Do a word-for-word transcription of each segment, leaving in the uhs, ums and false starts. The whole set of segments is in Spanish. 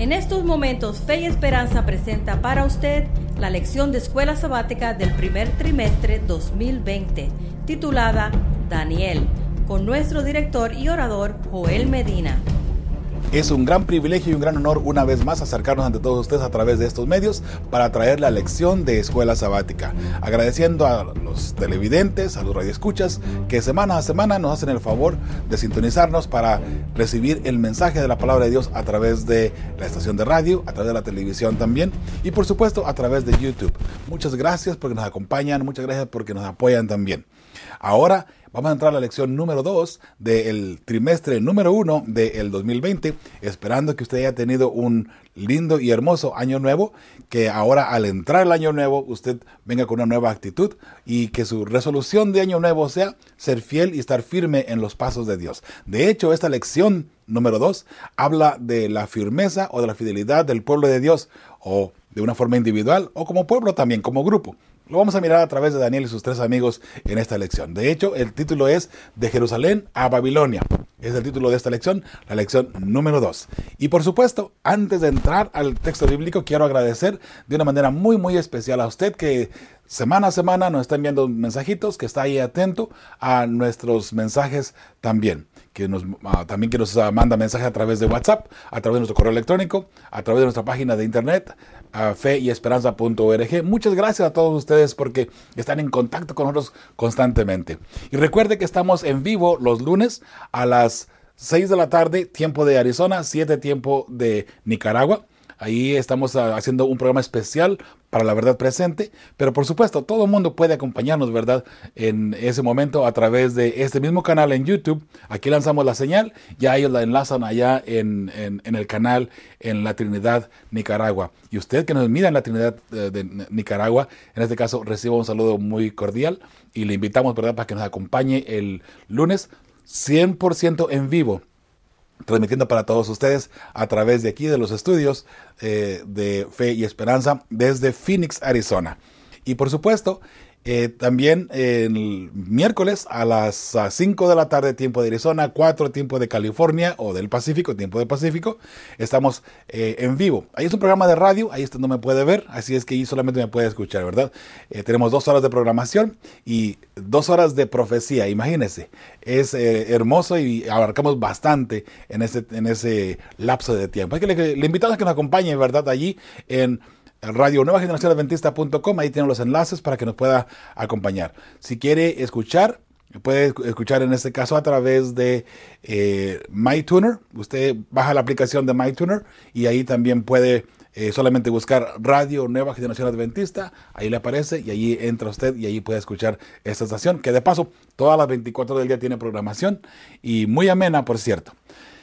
En estos momentos, Fe y Esperanza presenta para usted la lección de escuela sabática del primer trimestre dos mil veinte, titulada Daniel, con nuestro director y orador Joel Medina. Es un gran privilegio y un gran honor una vez más acercarnos ante todos ustedes a través de estos medios para traer la lección de escuela sabática. Agradeciendo a los televidentes, a los radioescuchas que semana a semana nos hacen el favor de sintonizarnos para recibir el mensaje de la palabra de Dios a través de la estación de radio, a través de la televisión también y por supuesto a través de YouTube. Muchas gracias porque nos acompañan, muchas gracias porque nos apoyan también. Ahora vamos a entrar a la lección número dos del trimestre número uno del dos mil veinte, esperando que usted haya tenido un lindo y hermoso año nuevo, que ahora al entrar el año nuevo usted venga con una nueva actitud y que su resolución de año nuevo sea ser fiel y estar firme en los pasos de Dios. De hecho, esta lección número dos habla de la firmeza o de la fidelidad del pueblo de Dios, o de una forma individual o como pueblo también, como grupo. Lo vamos a mirar a través de Daniel y sus tres amigos en esta lección. De hecho, el título es De Jerusalén a Babilonia. Es el título de esta lección, la lección número dos. Y por supuesto, antes de entrar al texto bíblico, quiero agradecer de una manera muy, muy especial a usted que semana a semana nos está enviando mensajitos, que está ahí atento a nuestros mensajes también. Que nos, uh, también que nos uh, manda mensajes a través de WhatsApp, a través de nuestro correo electrónico, a través de nuestra página de internet, uh, fe y esperanza punto org. Muchas gracias a todos ustedes porque están en contacto con nosotros constantemente. Y recuerde que estamos en vivo los lunes a las seis de la tarde, tiempo de Arizona, siete tiempo de Nicaragua. Ahí estamos haciendo un programa especial para la verdad presente, pero por supuesto todo el mundo puede acompañarnos, ¿verdad? En ese momento a través de este mismo canal en YouTube. Aquí lanzamos la señal, ya ellos la enlazan allá en, en, en el canal en la Trinidad, Nicaragua. Y usted que nos mira en la Trinidad de, de Nicaragua, en este caso reciba un saludo muy cordial y le invitamos, ¿verdad?, para que nos acompañe el lunes cien por ciento en vivo, transmitiendo para todos ustedes a través de aquí de los estudios eh, de Fe y Esperanza desde Phoenix, Arizona. Y por supuesto, eh, también el miércoles a las cinco de la tarde, tiempo de Arizona, cuatro tiempo de California o del Pacífico, tiempo del Pacífico, estamos eh, en vivo. Ahí es un programa de radio, ahí usted no me puede ver, así es que ahí solamente me puede escuchar, ¿verdad? Eh, tenemos dos horas de programación y dos horas de profecía, imagínense. Es eh, hermoso y abarcamos bastante en ese, en ese lapso de tiempo. Hay que le, le invitamos a que nos acompañe, ¿verdad? Allí en Radio Nueva Generación Adventista punto com, ahí tienen los enlaces para que nos pueda acompañar. Si quiere escuchar, puede escuchar en este caso a través de eh, MyTuner. Usted baja la aplicación de MyTuner y ahí también puede eh, solamente buscar Radio Nueva Generación Adventista, ahí le aparece y ahí entra usted y ahí puede escuchar esta estación, que de paso todas las veinticuatro del día tiene programación y muy amena, por cierto.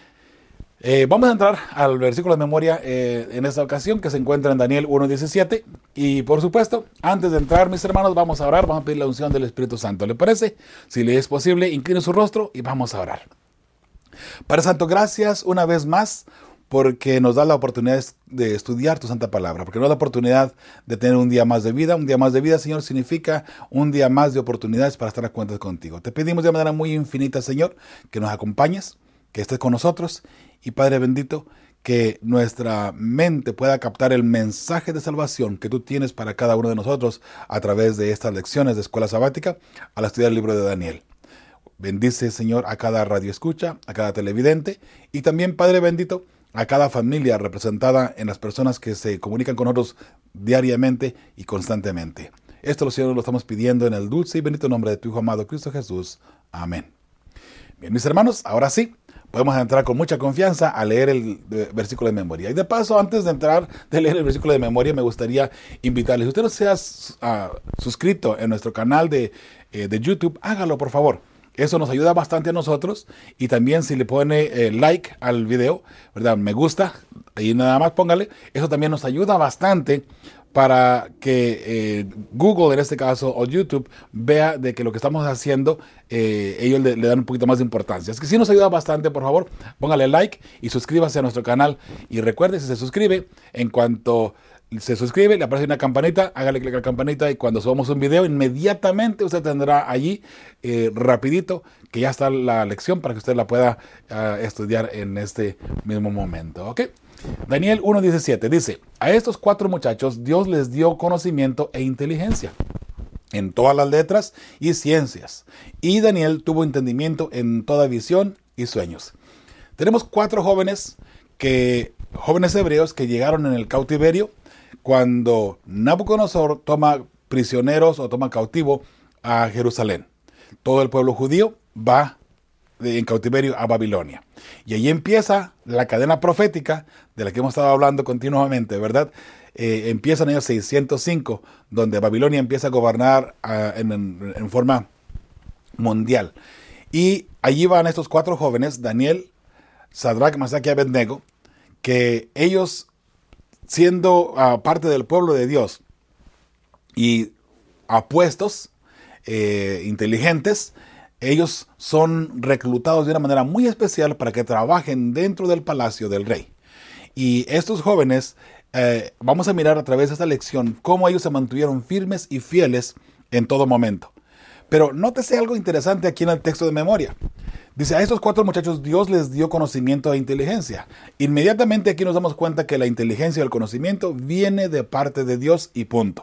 Eh, vamos a entrar al versículo de memoria eh, en esta ocasión, que se encuentra en Daniel uno diecisiete. Y por supuesto, antes de entrar, mis hermanos, vamos a orar, vamos a pedir la unción del Espíritu Santo. ¿Le parece? Si le es posible, incline su rostro y vamos a orar. Padre Santo, gracias una vez más porque nos da la oportunidad de estudiar tu santa palabra, porque nos da la oportunidad de tener un día más de vida. Un día más de vida, Señor, significa un día más de oportunidades para estar a cuentas contigo. Te pedimos de manera muy infinita, Señor, que nos acompañes, que estés con nosotros. Y Padre bendito, que nuestra mente pueda captar el mensaje de salvación que tú tienes para cada uno de nosotros a través de estas lecciones de escuela sabática al estudiar el libro de Daniel. Bendice, Señor, a cada radioescucha, a cada televidente y también, Padre bendito, a cada familia representada en las personas que se comunican con nosotros diariamente y constantemente. Esto, Señor, lo estamos pidiendo en el dulce y bendito nombre de tu Hijo amado Cristo Jesús. Amén. Bien, mis hermanos, ahora sí, podemos entrar con mucha confianza a leer el versículo de memoria. Y de paso, antes de entrar de leer el versículo de memoria, me gustaría invitarles, si usted no se ha uh, suscrito en nuestro canal de, eh, de YouTube, hágalo por favor. Eso nos ayuda bastante a nosotros. Y también si le pone eh, like al video, ¿verdad?, me gusta, ahí nada más póngale. Eso también nos ayuda bastante para que eh, Google, en este caso, o YouTube, vea de que lo que estamos haciendo, eh, ellos le, le dan un poquito más de importancia. Es que si nos ayuda bastante, por favor, póngale like y suscríbase a nuestro canal. Y recuerde, si se suscribe, en cuanto se suscribe, le aparece una campanita, hágale clic a la campanita y cuando subamos un video, inmediatamente usted tendrá allí, eh, rapidito, que ya está la lección para que usted la pueda uh, estudiar en este mismo momento, ¿ok? Daniel uno diecisiete dice, a estos cuatro muchachos Dios les dio conocimiento e inteligencia en todas las letras y ciencias, y Daniel tuvo entendimiento en toda visión y sueños. Tenemos cuatro jóvenes, que, jóvenes hebreos que llegaron en el cautiverio cuando Nabucodonosor toma prisioneros o toma cautivo a Jerusalén. Todo el pueblo judío va en cautiverio a Babilonia. Y ahí empieza la cadena profética de la que hemos estado hablando continuamente, ¿verdad? Eh, empieza en el año seiscientos cinco, donde Babilonia empieza a gobernar uh, en, en, en forma mundial. Y allí van estos cuatro jóvenes, Daniel, Sadrach, Mesach y Abednego, que ellos, siendo uh, parte del pueblo de Dios y apuestos, eh, inteligentes, ellos son reclutados de una manera muy especial para que trabajen dentro del palacio del rey. Y estos jóvenes, eh, vamos a mirar a través de esta lección cómo ellos se mantuvieron firmes y fieles en todo momento. Pero nótese algo interesante aquí en el texto de memoria. Dice, a estos cuatro muchachos Dios les dio conocimiento e inteligencia. Inmediatamente aquí nos damos cuenta que la inteligencia y el conocimiento viene de parte de Dios y punto.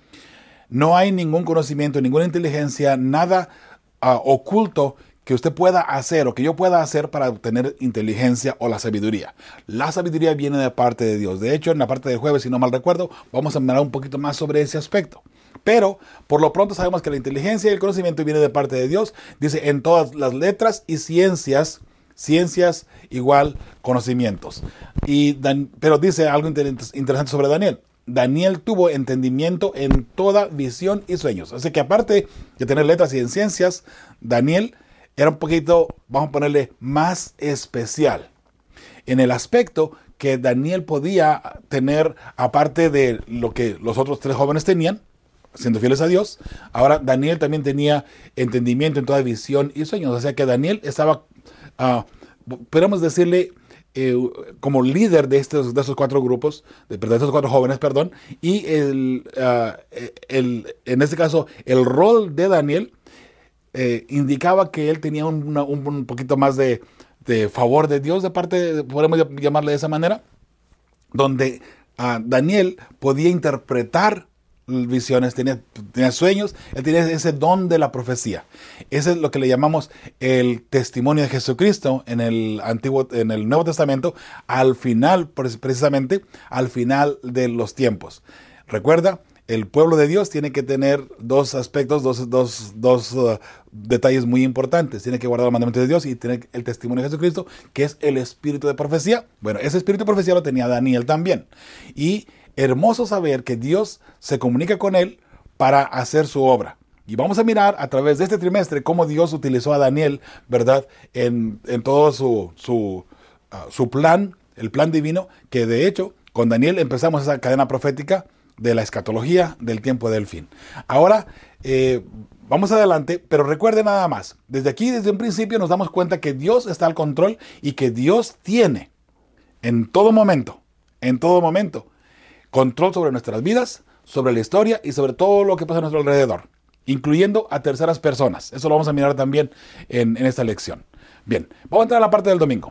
No hay ningún conocimiento, ninguna inteligencia, nada Uh, oculto que usted pueda hacer o que yo pueda hacer para obtener inteligencia o la sabiduría. La sabiduría viene de parte de Dios. De hecho, en la parte del jueves, si no mal recuerdo, vamos a hablar un poquito más sobre ese aspecto. Pero, por lo pronto sabemos que la inteligencia y el conocimiento viene de parte de Dios. Dice, en todas las letras y ciencias, ciencias igual conocimientos. Y Dan, pero dice algo inter interesante sobre Daniel. Daniel tuvo entendimiento en toda visión y sueños. Así que aparte de tener letras y en ciencias, Daniel era un poquito, vamos a ponerle, más especial. En el aspecto que Daniel podía tener, aparte de lo que los otros tres jóvenes tenían, siendo fieles a Dios, ahora Daniel también tenía entendimiento en toda visión y sueños. O sea que Daniel estaba, uh, podemos decirle, Eh, como líder de estos, de estos cuatro grupos, de, de estos cuatro jóvenes, perdón, y el, uh, el, en este caso el rol de Daniel eh, indicaba que él tenía una, un, un poquito más de, de favor de Dios, de parte, podemos llamarle de esa manera, donde uh, Daniel podía interpretar visiones, tenía, tenía sueños, él tenía ese don de la profecía. Ese es lo que le llamamos el testimonio de Jesucristo en el Antiguo, en el Nuevo Testamento, al final, precisamente, al final de los tiempos. Recuerda, el pueblo de Dios tiene que tener dos aspectos, dos, dos, dos uh, detalles muy importantes. Tiene que guardar los mandamientos de Dios y tener el testimonio de Jesucristo, que es el espíritu de profecía. Bueno, ese espíritu de profecía lo tenía Daniel también. Y hermoso saber que Dios se comunica con él para hacer su obra. Y vamos a mirar a través de este trimestre cómo Dios utilizó a Daniel, ¿verdad? En, en todo su, su, uh, su plan, el plan divino, que de hecho con Daniel empezamos esa cadena profética de la escatología del tiempo del fin. Ahora, eh, vamos adelante, pero recuerde nada más. Desde aquí, desde un principio, nos damos cuenta que Dios está al control y que Dios tiene en todo momento, en todo momento, control sobre nuestras vidas, sobre la historia y sobre todo lo que pasa a nuestro alrededor, incluyendo a terceras personas. Eso lo vamos a mirar también en, en esta lección. Bien, vamos a entrar a la parte del domingo.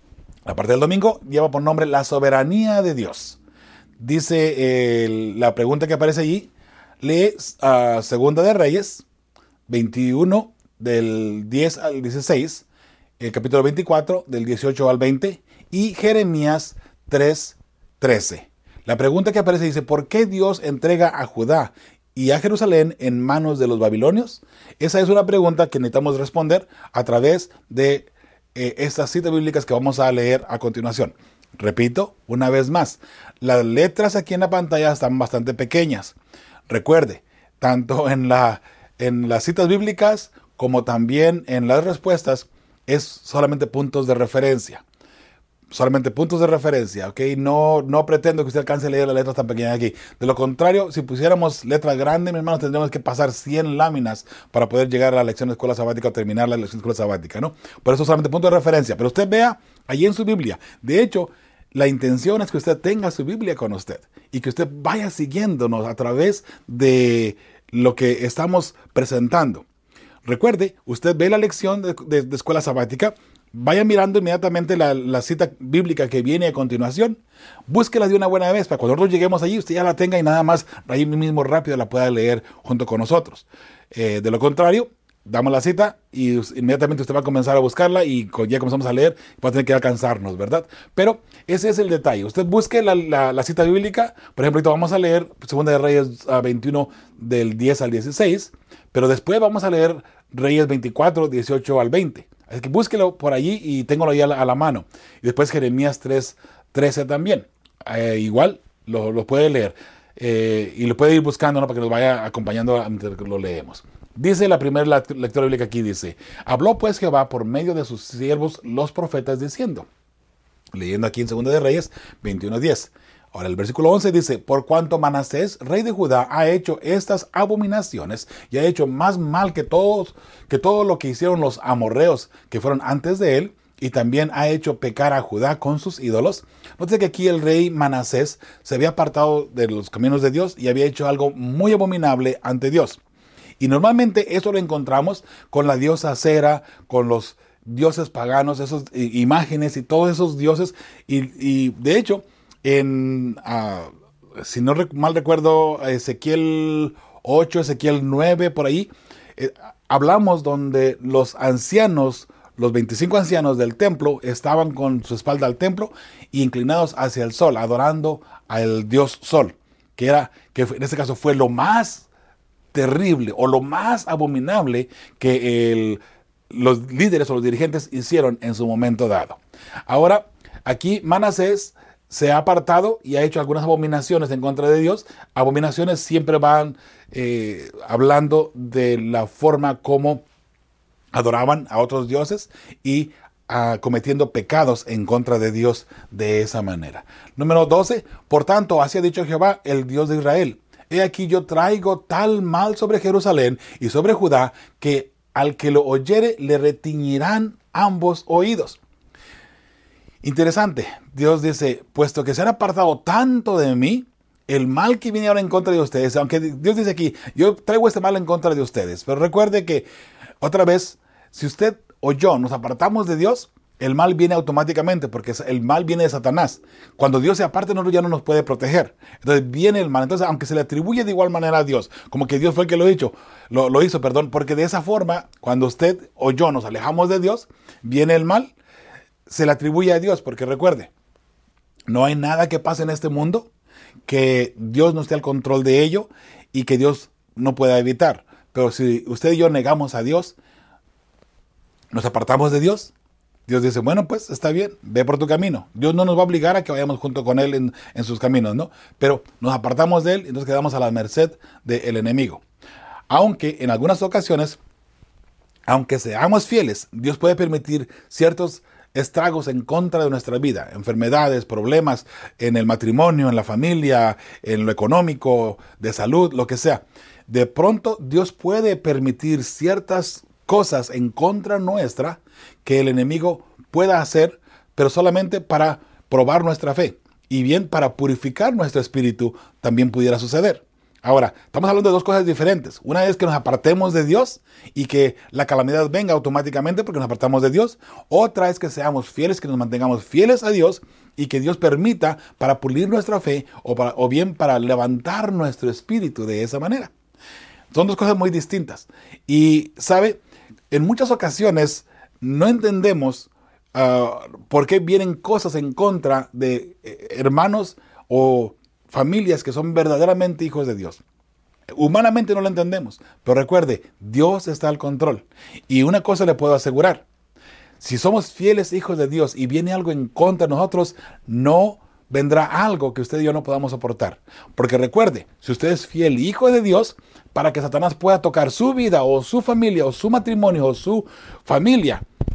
La parte del domingo lleva por nombre la soberanía de Dios. Dice eh, la pregunta que aparece allí, lee uh, Segunda de Reyes, veintiuno, del diez al dieciséis, el capítulo veinticuatro, del dieciocho al veinte, y Jeremías tres, trece. La pregunta que aparece dice, ¿por qué Dios entrega a Judá y a Jerusalén en manos de los babilonios? Esa es una pregunta que necesitamos responder a través de eh, estas citas bíblicas que vamos a leer a continuación. Repito, una vez más, las letras aquí en la pantalla están bastante pequeñas. Recuerde, tanto en, la, en las citas bíblicas como también en las respuestas, es solamente puntos de referencia. solamente puntos de referencia, ¿ok? No, no pretendo que usted alcance a leer las letras tan pequeñas aquí. De lo contrario, si pusiéramos letras grandes, mi hermano, tendríamos que pasar cien láminas para poder llegar a la lección de escuela sabática o terminar la lección de escuela sabática, ¿no? Por eso solamente puntos de referencia. Pero usted vea allí en su Biblia. De hecho, la intención es que usted tenga su Biblia con usted y que usted vaya siguiéndonos a través de lo que estamos presentando. Recuerde, usted ve la lección de, de, de escuela sabática, vaya mirando inmediatamente la, la cita bíblica que viene a continuación, búsquela de una buena vez para cuando nosotros lleguemos allí usted ya la tenga y nada más ahí mismo rápido la pueda leer junto con nosotros. Eh, de lo contrario, damos la cita y inmediatamente usted va a comenzar a buscarla y ya comenzamos a leer, va a tener que alcanzarnos, ¿verdad? Pero ese es el detalle. Usted busque la, la, la cita bíblica. Por ejemplo, ahorita vamos a leer Segunda de Reyes veintiuno del diez al dieciséis, pero después vamos a leer Reyes veinticuatro, dieciocho al veinte. Así que búsquelo por allí y téngalo ahí a la, a la mano. Y después Jeremías tres, trece también. Eh, igual lo, lo puede leer. Eh, y lo puede ir buscando, ¿no? Para que nos vaya acompañando mientras lo leemos. Dice la primera lectura bíblica aquí, dice: habló pues Jehová por medio de sus siervos los profetas diciendo. Leyendo aquí en Segunda de Reyes veintiuno diez. Ahora el versículo once dice: por cuanto Manasés, rey de Judá, ha hecho estas abominaciones y ha hecho más mal que todos, que todo lo que hicieron los amorreos que fueron antes de él, y también ha hecho pecar a Judá con sus ídolos. Note que aquí el rey Manasés se había apartado de los caminos de Dios y había hecho algo muy abominable ante Dios. Y normalmente esto lo encontramos con la diosa Acera, con los dioses paganos, esas imágenes y todos esos dioses. Y, y de hecho, en, uh, si no rec- mal recuerdo, Ezequiel ocho, Ezequiel nueve, por ahí, eh, hablamos donde los ancianos, los veinticinco ancianos del templo, estaban con su espalda al templo y inclinados hacia el sol, adorando al dios sol, que era, que en este caso fue lo más terrible o lo más abominable que el, los líderes o los dirigentes hicieron en su momento dado. Ahora, aquí Manasés se ha apartado y ha hecho algunas abominaciones en contra de Dios. Abominaciones siempre van eh, hablando de la forma como adoraban a otros dioses y uh, cometiendo pecados en contra de Dios de esa manera. Número doce. Por tanto, así ha dicho Jehová, el Dios de Israel: he aquí yo traigo tal mal sobre Jerusalén y sobre Judá, que al que lo oyere le retiñirán ambos oídos. Interesante. Dios dice: puesto que se han apartado tanto de mí, el mal que viene ahora en contra de ustedes, aunque Dios dice aquí, yo traigo este mal en contra de ustedes, pero recuerde que, otra vez, si usted o yo nos apartamos de Dios, el mal viene automáticamente, porque el mal viene de Satanás. Cuando Dios se aparte, nosotros ya no nos puede proteger. Entonces viene el mal. Entonces, aunque se le atribuye de igual manera a Dios, como que Dios fue el que lo hizo, lo, lo hizo, perdón, porque de esa forma, cuando usted o yo nos alejamos de Dios, viene el mal, se le atribuye a Dios, porque recuerde, no hay nada que pase en este mundo que Dios no esté al control de ello y que Dios no pueda evitar. Pero si usted y yo negamos a Dios, nos apartamos de Dios, Dios dice: bueno, pues está bien, ve por tu camino. Dios no nos va a obligar a que vayamos junto con Él en, en sus caminos, ¿no? Pero nos apartamos de Él y nos quedamos a la merced del enemigo. Aunque en algunas ocasiones, aunque seamos fieles, Dios puede permitir ciertos estragos en contra de nuestra vida, enfermedades, problemas en el matrimonio, en la familia, en lo económico, de salud, lo que sea. De pronto Dios puede permitir ciertas cosas en contra nuestra que el enemigo pueda hacer, pero solamente para probar nuestra fe y bien para purificar nuestro espíritu también pudiera suceder. Ahora, estamos hablando de dos cosas diferentes. Una es que nos apartemos de Dios y que la calamidad venga automáticamente porque nos apartamos de Dios. Otra es que seamos fieles, que nos mantengamos fieles a Dios y que Dios permita para pulir nuestra fe o, para, o bien para levantar nuestro espíritu de esa manera. Son dos cosas muy distintas. Y, ¿sabe? En muchas ocasiones no entendemos uh, por qué vienen cosas en contra de eh, hermanos o familias que son verdaderamente hijos de Dios. Humanamente no lo entendemos, pero recuerde, Dios está al control. Y una cosa le puedo asegurar: si somos fieles hijos de Dios y viene algo en contra de nosotros, no vendrá algo que usted y yo no podamos soportar. Porque recuerde, si usted es fiel hijo de Dios, para que Satanás pueda tocar su vida o su familia o su matrimonio o su familia,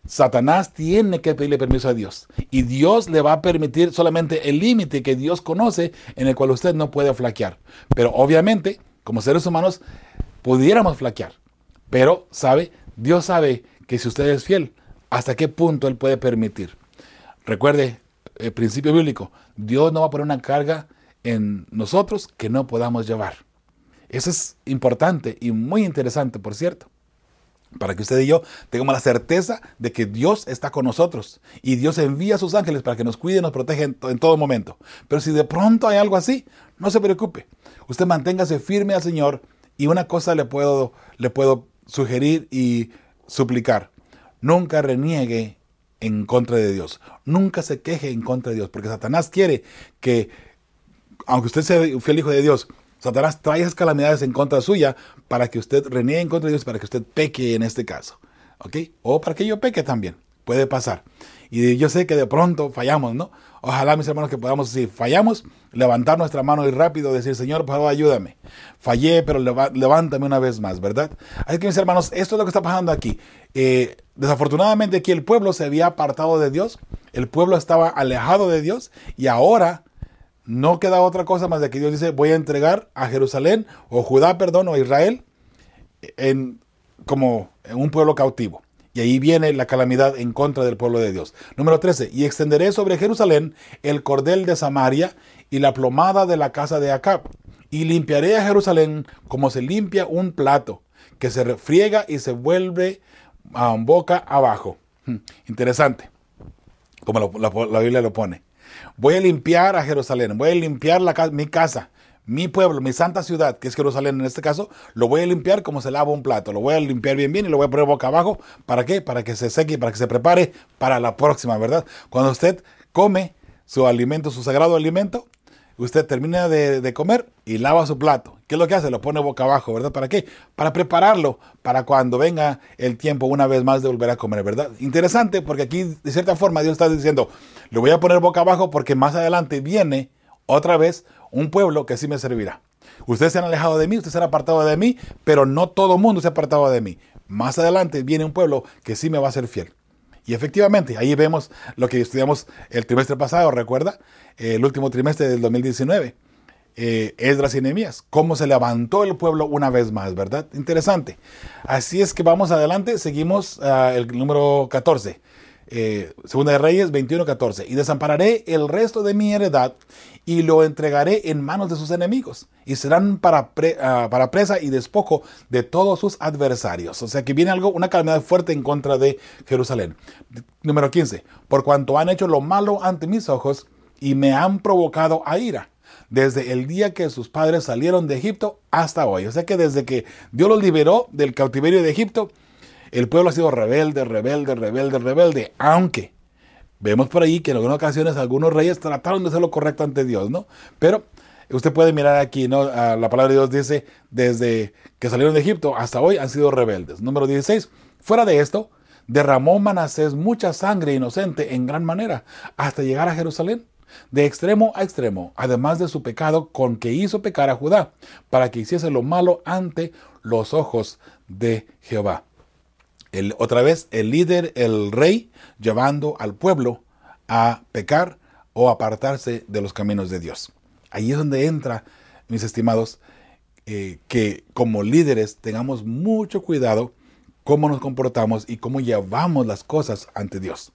Satanás tiene que pedirle permiso a Dios. Y Dios le va a permitir solamente el límite que Dios conoce, en el cual usted no puede flaquear. Pero obviamente, como seres humanos, pudiéramos flaquear. Pero, ¿sabe? Dios sabe que si usted es fiel, hasta qué punto Él puede permitir. Recuerde el principio bíblico. Dios no va a poner una carga en nosotros que no podamos llevar. Eso es importante y muy interesante, por cierto. Para que usted y yo tengamos la certeza de que Dios está con nosotros. Y Dios envía a sus ángeles para que nos cuide y nos proteja en, en todo momento. Pero si de pronto hay algo así, no se preocupe. Usted manténgase firme al Señor. Y una cosa le puedo, le puedo sugerir y suplicar. Nunca reniegue en contra de Dios. Nunca se queje en contra de Dios. Porque Satanás quiere que, aunque usted sea un fiel hijo de Dios, Satanás trae esas calamidades en contra suya para que usted reniegue en contra de Dios, para que usted peque en este caso. ¿Ok? O para que yo peque también. Puede pasar. Y yo sé que de pronto fallamos, ¿no? Ojalá, mis hermanos, que podamos, si fallamos, levantar nuestra mano y rápido decir, Señor, por favor, ayúdame. Fallé, pero leva, levántame una vez más, ¿verdad? Así que, mis hermanos, esto es lo que está pasando aquí. Eh, desafortunadamente aquí el pueblo se había apartado de Dios. El pueblo estaba alejado de Dios. Y ahora no queda otra cosa más de que Dios dice, voy a entregar a Jerusalén, o Judá, perdón, o a Israel, en, como en un pueblo cautivo. Y ahí viene la calamidad en contra del pueblo de Dios. Número trece. Y extenderé sobre Jerusalén el cordel de Samaria y la plomada de la casa de Acab. Y limpiaré a Jerusalén como se limpia un plato, que se refriega y se vuelve um, boca abajo. Hmm, interesante, como lo, la, la Biblia lo pone. Voy a limpiar a Jerusalén, voy a limpiar la, mi casa, mi pueblo, mi santa ciudad, que es Jerusalén en este caso, lo voy a limpiar como se lava un plato. Lo voy a limpiar bien bien y lo voy a poner boca abajo. ¿Para qué? Para que se seque y para que se prepare para la próxima, ¿verdad? Cuando usted come su alimento, su sagrado alimento, usted termina de, de comer y lava su plato. ¿Qué es lo que hace? Lo pone boca abajo, ¿verdad? ¿Para qué? Para prepararlo para cuando venga el tiempo una vez más de volver a comer, ¿verdad? Interesante, porque aquí de cierta forma Dios está diciendo, lo voy a poner boca abajo porque más adelante viene otra vez un pueblo que sí me servirá. Ustedes se han alejado de mí, ustedes se han apartado de mí, pero no todo el mundo se ha apartado de mí. Más adelante viene un pueblo que sí me va a ser fiel. Y efectivamente, ahí vemos lo que estudiamos el trimestre pasado, ¿recuerda? El último trimestre del dos mil diecinueve. Eh, Esdras y Nehemías. Cómo se levantó el pueblo una vez más, ¿verdad? Interesante. Así es que vamos adelante, seguimos uh, el número catorce. Eh, Segunda de Reyes veintiuno, catorce. Y desampararé el resto de mi heredad y lo entregaré en manos de sus enemigos y serán para, pre, uh, para presa y despojo de todos sus adversarios. O sea que viene algo, una calamidad fuerte en contra de Jerusalén. Número quince. Por cuanto han hecho lo malo ante mis ojos y me han provocado a ira desde el día que sus padres salieron de Egipto hasta hoy. O sea que desde que Dios los liberó del cautiverio de Egipto, el pueblo ha sido rebelde, rebelde, rebelde, rebelde, aunque vemos por ahí que en algunas ocasiones algunos reyes trataron de hacer lo correcto ante Dios, ¿no? Pero usted puede mirar aquí, ¿no? La palabra de Dios dice, desde que salieron de Egipto hasta hoy han sido rebeldes. Número dieciséis, fuera de esto, derramó Manasés mucha sangre inocente en gran manera, hasta llegar a Jerusalén, de extremo a extremo, además de su pecado con que hizo pecar a Judá, para que hiciese lo malo ante los ojos de Jehová. El, otra vez el líder, el rey, llevando al pueblo a pecar o apartarse de los caminos de Dios. Ahí es donde entra, mis estimados, eh, que como líderes tengamos mucho cuidado cómo nos comportamos y cómo llevamos las cosas ante Dios.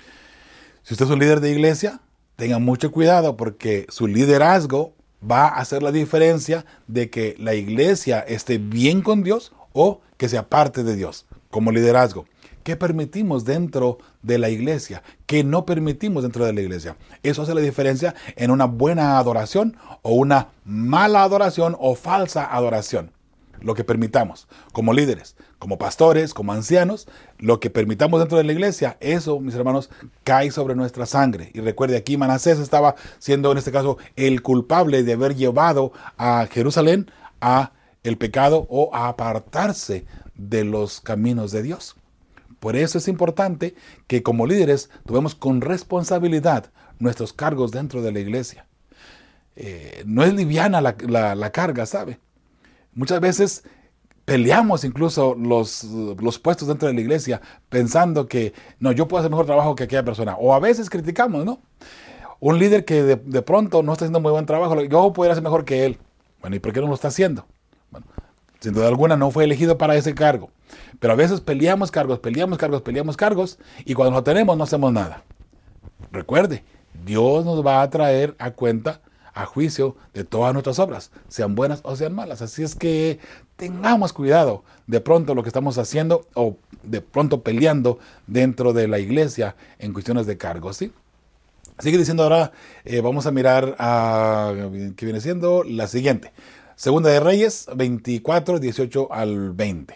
Si usted es un líder de iglesia, tenga mucho cuidado porque su liderazgo va a hacer la diferencia de que la iglesia esté bien con Dios o que se aparte de Dios. Como liderazgo, ¿qué permitimos dentro de la iglesia? ¿Qué no permitimos dentro de la iglesia? Eso hace la diferencia en una buena adoración o una mala adoración o falsa adoración. Lo que permitamos como líderes, como pastores, como ancianos, lo que permitamos dentro de la iglesia, eso, mis hermanos, cae sobre nuestra sangre. Y recuerde, aquí Manasés estaba siendo, en este caso, el culpable de haber llevado a Jerusalén a el pecado o a apartarse de los caminos de Dios. Por eso es importante que como líderes tomemos con responsabilidad nuestros cargos dentro de la iglesia. Eh, no es liviana la, la, la carga, ¿sabe? Muchas veces peleamos incluso los, los puestos dentro de la iglesia pensando que no, yo puedo hacer mejor trabajo que aquella persona. O a veces criticamos, ¿no? Un líder que de, de pronto no está haciendo muy buen trabajo, yo podría hacer mejor que él. Bueno, ¿y por qué no lo está haciendo? Bueno, sin duda alguna no fue elegido para ese cargo. Pero a veces peleamos cargos, peleamos cargos, peleamos cargos, y cuando lo tenemos no hacemos nada. Recuerde, Dios nos va a traer a cuenta, a juicio de todas nuestras obras, sean buenas o sean malas. Así es que tengamos cuidado de pronto lo que estamos haciendo o de pronto peleando dentro de la iglesia en cuestiones de cargos, ¿sí? Sigue diciendo ahora, eh, vamos a mirar a, que viene siendo la siguiente. Segunda de Reyes veinticuatro, dieciocho al veinte.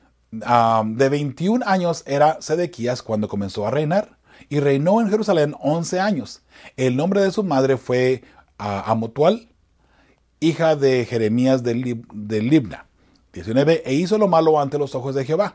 Um, de veintiún años era Sedequías cuando comenzó a reinar y reinó en Jerusalén once años. El nombre de su madre fue uh, Amutual, hija de Jeremías de, Lib de Libna. diecinueve. E hizo lo malo ante los ojos de Jehová.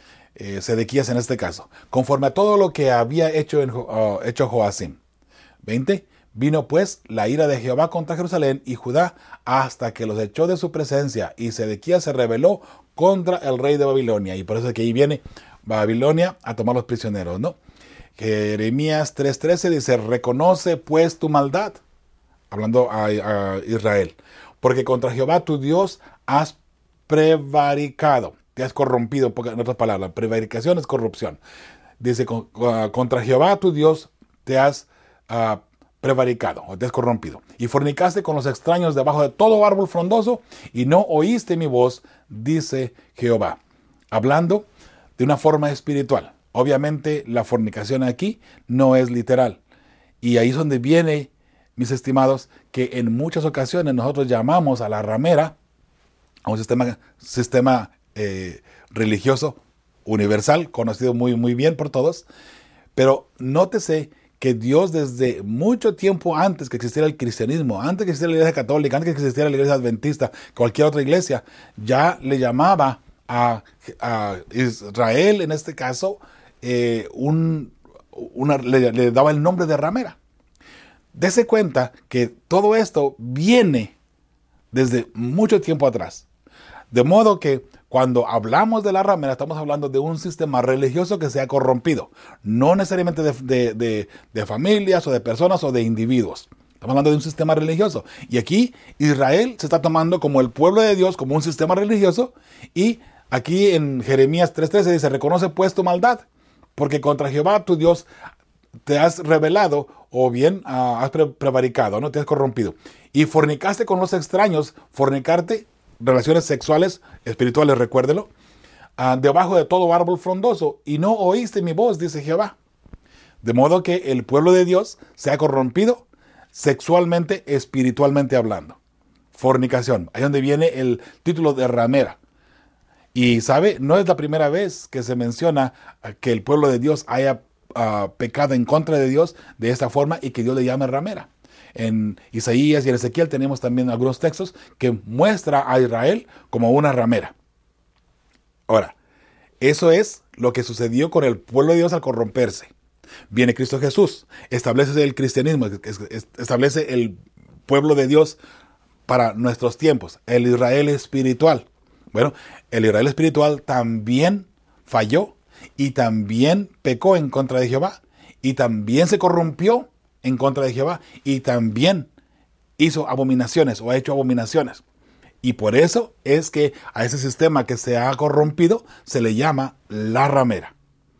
Eh, Sedequías en este caso, conforme a todo lo que había hecho, en, uh, hecho Joacim. veinte. Vino pues la ira de Jehová contra Jerusalén y Judá hasta que los echó de su presencia, y Sedequías se rebeló contra el rey de Babilonia. Y por eso es que ahí viene Babilonia a tomar los prisioneros, ¿no? Jeremías tres trece dice, reconoce pues tu maldad, hablando a, a Israel, porque contra Jehová tu Dios has prevaricado, te has corrompido, en otras palabras, prevaricación es corrupción. Dice, contra Jehová tu Dios te has uh, prevaricado o te has corrompido, y fornicaste con los extraños debajo de todo árbol frondoso, y no oíste mi voz, dice Jehová. Hablando de una forma espiritual. Obviamente la fornicación aquí no es literal, y ahí es donde viene, mis estimados, que en muchas ocasiones nosotros llamamos a la ramera a un sistema, sistema eh, religioso universal, conocido muy, muy bien por todos, pero nótese que Dios desde mucho tiempo antes que existiera el cristianismo, antes que existiera la iglesia católica, antes que existiera la iglesia adventista, cualquier otra iglesia, ya le llamaba a, a Israel, en este caso, eh, un, una, le, le daba el nombre de ramera. Dese cuenta que todo esto viene desde mucho tiempo atrás. De modo que cuando hablamos de la ramera, estamos hablando de un sistema religioso que se ha corrompido. No necesariamente de, de, de, de familias o de personas o de individuos. Estamos hablando de un sistema religioso. Y aquí Israel se está tomando como el pueblo de Dios, como un sistema religioso. Y aquí en Jeremías tres trece dice, reconoce pues tu maldad, porque contra Jehová tu Dios te has rebelado, o bien uh, has pre prevaricado, ¿no? Te has corrompido. Y fornicaste con los extraños, fornicarte, relaciones sexuales, espirituales, recuérdelo, uh, debajo de todo árbol frondoso, y no oíste mi voz, dice Jehová. De modo que el pueblo de Dios se ha corrompido sexualmente, espiritualmente hablando. Fornicación, ahí donde viene el título de ramera. Y sabe, no es la primera vez que se menciona que el pueblo de Dios haya uh, pecado en contra de Dios de esta forma y que Dios le llame ramera. En Isaías y en Ezequiel tenemos también algunos textos que muestra a Israel como una ramera. Ahora, eso es lo que sucedió con el pueblo de Dios al corromperse. Viene Cristo Jesús, establece el cristianismo, establece el pueblo de Dios para nuestros tiempos, el Israel espiritual. Bueno, el Israel espiritual también falló y también pecó en contra de Jehová y también se corrompió en contra de Jehová y también hizo abominaciones o ha hecho abominaciones. Y por eso es que a ese sistema que se ha corrompido se le llama la ramera.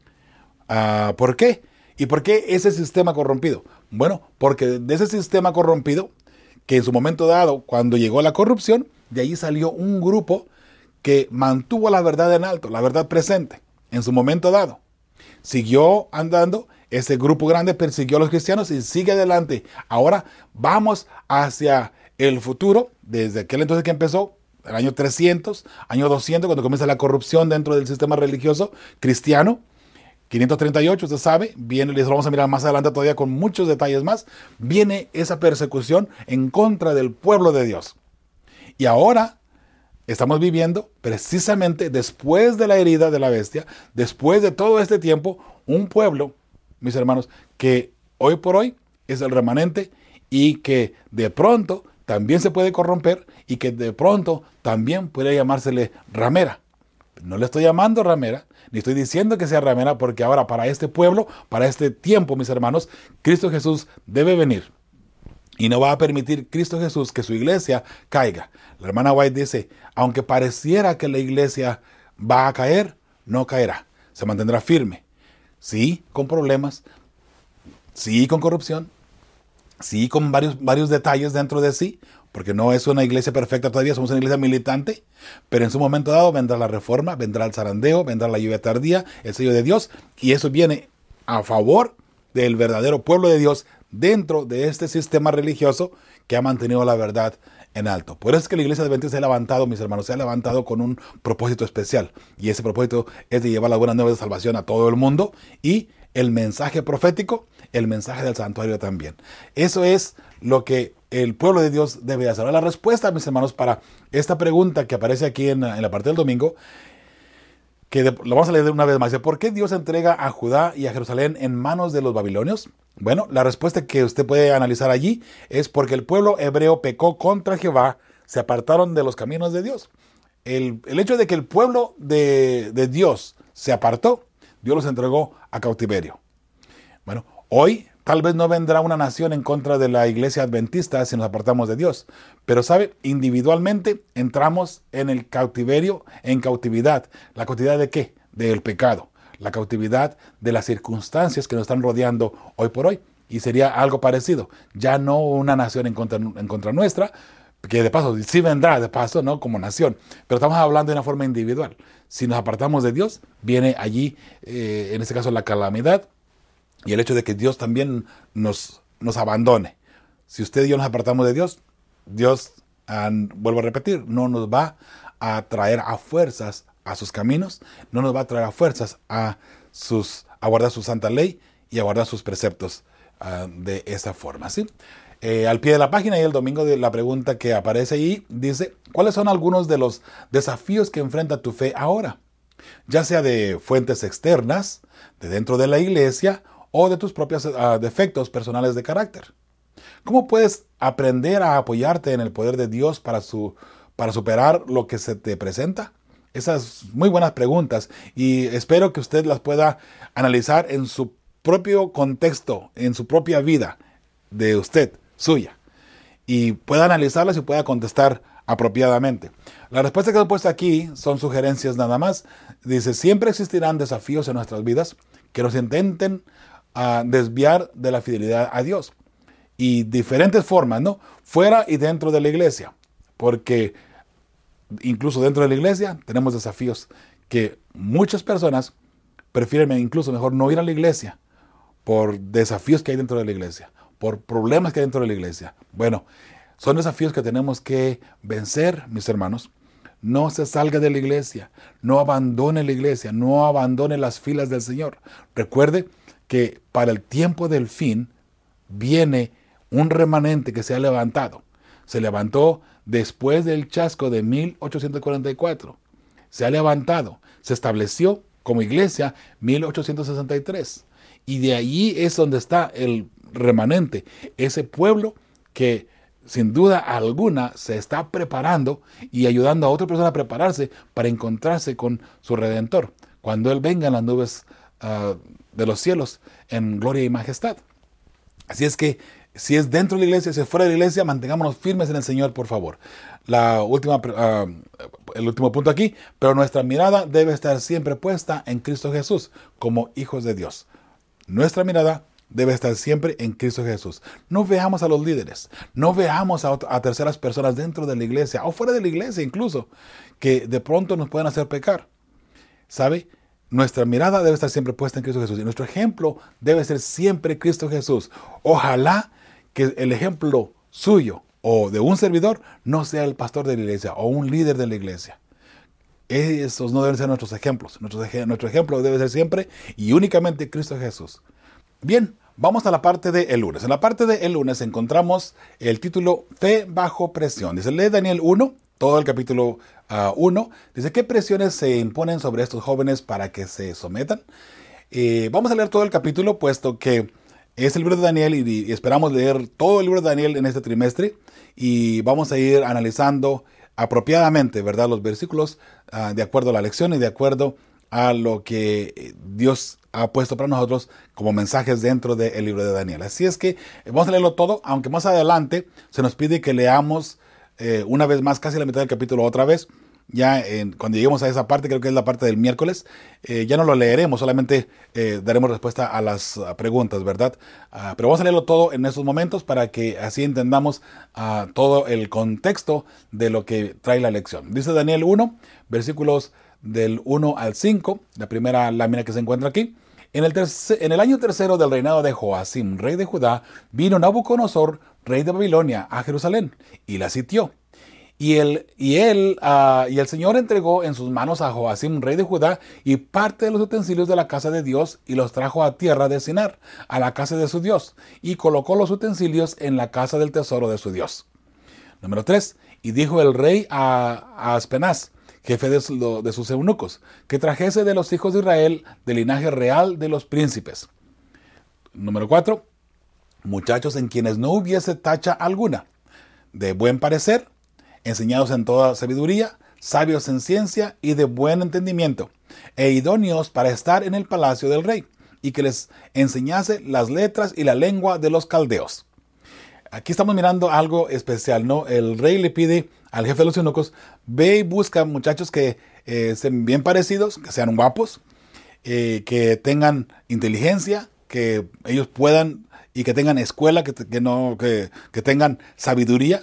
Uh, ¿Por qué? ¿Y por qué ese sistema corrompido? Bueno, porque de ese sistema corrompido, que en su momento dado, cuando llegó la corrupción, de ahí salió un grupo que mantuvo la verdad en alto, la verdad presente, en su momento dado. Siguió andando. Ese grupo grande persiguió a los cristianos y sigue adelante. Ahora vamos hacia el futuro, desde aquel entonces que empezó, el año trescientos, año doscientos, cuando comienza la corrupción dentro del sistema religioso cristiano. quinientos treinta y ocho, usted sabe, viene, les vamos a mirar más adelante todavía con muchos detalles más, viene esa persecución en contra del pueblo de Dios. Y ahora estamos viviendo precisamente después de la herida de la bestia, después de todo este tiempo, un pueblo, mis hermanos, que hoy por hoy es el remanente y que de pronto también se puede corromper y que de pronto también puede llamársele ramera. No le estoy llamando ramera, ni estoy diciendo que sea ramera, porque ahora para este pueblo, para este tiempo, mis hermanos, Cristo Jesús debe venir. Y no va a permitir Cristo Jesús que su iglesia caiga. La hermana White dice, aunque pareciera que la iglesia va a caer, no caerá. Se mantendrá firme. Sí, con problemas. Sí, con corrupción. Sí, con varios, varios detalles dentro de sí. Porque no es una iglesia perfecta todavía, somos una iglesia militante. Pero en su momento dado vendrá la reforma, vendrá el zarandeo, vendrá la lluvia tardía, el sello de Dios. Y eso viene a favor del verdadero pueblo de Dios dentro de este sistema religioso que ha mantenido la verdad en alto. Por eso es que la iglesia adventista se ha levantado, mis hermanos, se ha levantado con un propósito especial. Y ese propósito es de llevar la buena nueva de salvación a todo el mundo y el mensaje profético, el mensaje del santuario también. Eso es lo que el pueblo de Dios debe hacer. Ahora, la respuesta, mis hermanos, para esta pregunta que aparece aquí en, en la parte del domingo, que de, lo vamos a leer una vez más. Dice, ¿por qué Dios entrega a Judá y a Jerusalén en manos de los babilonios? Bueno, la respuesta que usted puede analizar allí es porque el pueblo hebreo pecó contra Jehová, se apartaron de los caminos de Dios. El, el hecho de que el pueblo de, de Dios se apartó, Dios los entregó a cautiverio. Bueno, hoy tal vez no vendrá una nación en contra de la iglesia adventista si nos apartamos de Dios. Pero, ¿sabe? Individualmente entramos en el cautiverio, en cautividad. ¿La cautividad de qué? Del pecado. La cautividad de las circunstancias que nos están rodeando hoy por hoy. Y sería algo parecido. Ya no una nación en contra, en contra nuestra, que de paso sí vendrá, de paso, ¿no? Como nación. Pero estamos hablando de una forma individual. Si nos apartamos de Dios, viene allí, eh, en este caso, la calamidad y el hecho de que Dios también nos, nos abandone. Si usted y yo nos apartamos de Dios, Dios, ah, vuelvo a repetir, no nos va a traer a fuerzas a sus caminos, no nos va a traer a fuerzas a, sus, a guardar su santa ley y a guardar sus preceptos uh, de esa forma, ¿sí? Eh, al pie de la página y el domingo de la pregunta que aparece ahí dice, ¿cuáles son algunos de los desafíos que enfrenta tu fe ahora? Ya sea de fuentes externas, de dentro de la iglesia o de tus propios uh, defectos personales de carácter. ¿Cómo puedes aprender a apoyarte en el poder de Dios para, su, para superar lo que se te presenta? Esas muy buenas preguntas y espero que usted las pueda analizar en su propio contexto, en su propia vida de usted, suya, y pueda analizarlas y pueda contestar apropiadamente. La respuesta que he puesto aquí son sugerencias nada más. Dice, siempre existirán desafíos en nuestras vidas que nos intenten uh, desviar de la fidelidad a Dios. Y diferentes formas, ¿no? Fuera y dentro de la iglesia, porque incluso dentro de la iglesia tenemos desafíos que muchas personas prefieren incluso mejor no ir a la iglesia por desafíos que hay dentro de la iglesia, por problemas que hay dentro de la iglesia. Bueno, son desafíos que tenemos que vencer, mis hermanos. No se salga de la iglesia, no abandone la iglesia, no abandone las filas del Señor. Recuerde que para el tiempo del fin viene un remanente que se ha levantado. Se levantó después del chasco de mil ochocientos cuarenta y cuatro. Se ha levantado. Se estableció como iglesia mil ochocientos sesenta y tres. Y de allí es donde está el remanente. Ese pueblo que sin duda alguna se está preparando y ayudando a otra persona a prepararse para encontrarse con su Redentor. Cuando Él venga en las nubes uh, de los cielos en gloria y majestad. Así es que si es dentro de la iglesia, si es fuera de la iglesia, mantengámonos firmes en el Señor, por favor. La última, uh, el último punto aquí, pero nuestra mirada debe estar siempre puesta en Cristo Jesús, como hijos de Dios. Nuestra mirada debe estar siempre en Cristo Jesús. No veamos a los líderes, no veamos a, a terceras personas dentro de la iglesia, o fuera de la iglesia incluso, que de pronto nos pueden hacer pecar. ¿Sabe? Nuestra mirada debe estar siempre puesta en Cristo Jesús, y nuestro ejemplo debe ser siempre Cristo Jesús. Ojalá que el ejemplo suyo o de un servidor no sea el pastor de la iglesia o un líder de la iglesia. Esos no deben ser nuestros ejemplos. Nuestro, nuestro ejemplo debe ser siempre y únicamente Cristo Jesús. Bien, vamos a la parte de el lunes. En la parte de el lunes encontramos el título Fe bajo presión. Dice, lee Daniel uno, todo el capítulo uh, uno. Dice, ¿qué presiones se imponen sobre estos jóvenes para que se sometan? Eh, vamos a leer todo el capítulo, puesto que Es el libro de Daniel y, y esperamos leer todo el libro de Daniel en este trimestre y vamos a ir analizando apropiadamente, ¿verdad?, los versículos uh, de acuerdo a la lección y de acuerdo a lo que Dios ha puesto para nosotros como mensajes dentro del libro de Daniel. Así es que vamos a leerlo todo, aunque más adelante se nos pide que leamos eh, una vez más casi la mitad del capítulo otra vez. Ya en, cuando lleguemos a esa parte, creo que es la parte del miércoles, eh, ya no lo leeremos, solamente eh, daremos respuesta a las uh, preguntas, ¿verdad? Uh, pero vamos a leerlo todo en estos momentos para que así entendamos uh, todo el contexto de lo que trae la lección. Dice Daniel uno, versículos del uno al cinco, la primera lámina que se encuentra aquí. En el, terce, en el año tercero del reinado de Joacim, rey de Judá, vino Nabucodonosor, rey de Babilonia, a Jerusalén y la sitió. Y él, y, él, uh, y el Señor entregó en sus manos a Joacim, rey de Judá, y parte de los utensilios de la casa de Dios, y los trajo a tierra de Sinar, a la casa de su Dios, y colocó los utensilios en la casa del tesoro de su Dios. Número tres. Y dijo el rey a, a Aspenaz, jefe de, su, de sus eunucos, que trajese de los hijos de Israel del linaje real de los príncipes. Número cuatro. Muchachos en quienes no hubiese tacha alguna, de buen parecer, enseñados en toda sabiduría, sabios en ciencia y de buen entendimiento, e idóneos para estar en el palacio del rey, y que les enseñase las letras y la lengua de los caldeos. Aquí estamos mirando algo especial, ¿no? El rey le pide al jefe de los eunucos, ve y busca muchachos que eh, sean bien parecidos, que sean guapos, eh, que tengan inteligencia, que ellos puedan y que tengan escuela, que, que, no, que, que tengan sabiduría.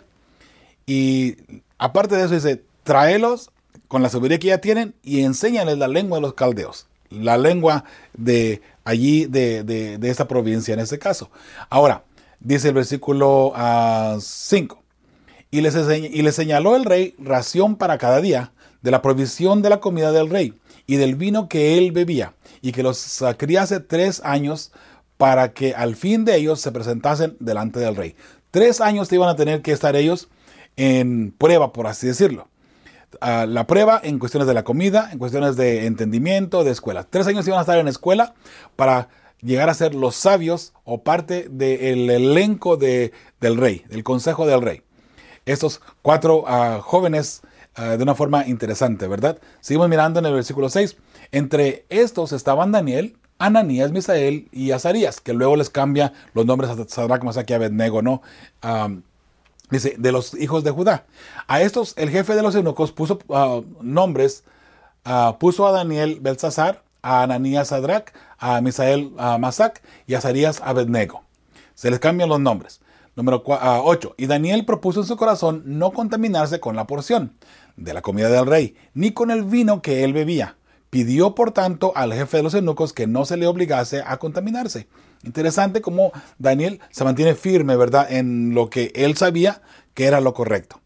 Y aparte de eso dice, tráelos con la sabiduría que ya tienen y enséñales la lengua de los caldeos, la lengua de allí, de, de, de esta provincia en este caso. Ahora, dice el versículo cinco, y les, y les señaló el rey ración para cada día de la provisión de la comida del rey y del vino que él bebía, y que los criase tres años para que al fin de ellos se presentasen delante del rey. Tres años iban a tener que estar ellos en prueba, por así decirlo. Uh, la prueba en cuestiones de la comida, en cuestiones de entendimiento, de escuela. Tres años iban a estar en escuela para llegar a ser los sabios o parte del elenco de, del rey, del consejo del rey. Estos cuatro uh, jóvenes uh, de una forma interesante, ¿verdad? Seguimos mirando en el versículo seis. Entre estos estaban Daniel, Ananías, Misael y Azarías, que luego les cambia los nombres a Sadrach, Mesach y Abednego, ¿no? Um, Dice, de los hijos de Judá. A estos, el jefe de los eunucos puso uh, nombres, uh, puso a Daniel Belsasar, a Ananías Sadrach, a Misael uh, Mesach y a Azarías Abednego. Se les cambian los nombres. Número ocho. Y Daniel propuso en su corazón no contaminarse con la porción de la comida del rey, ni con el vino que él bebía. Pidió, por tanto, al jefe de los eunucos que no se le obligase a contaminarse. Interesante cómo Daniel se mantiene firme, ¿verdad?, en lo que él sabía que era lo correcto.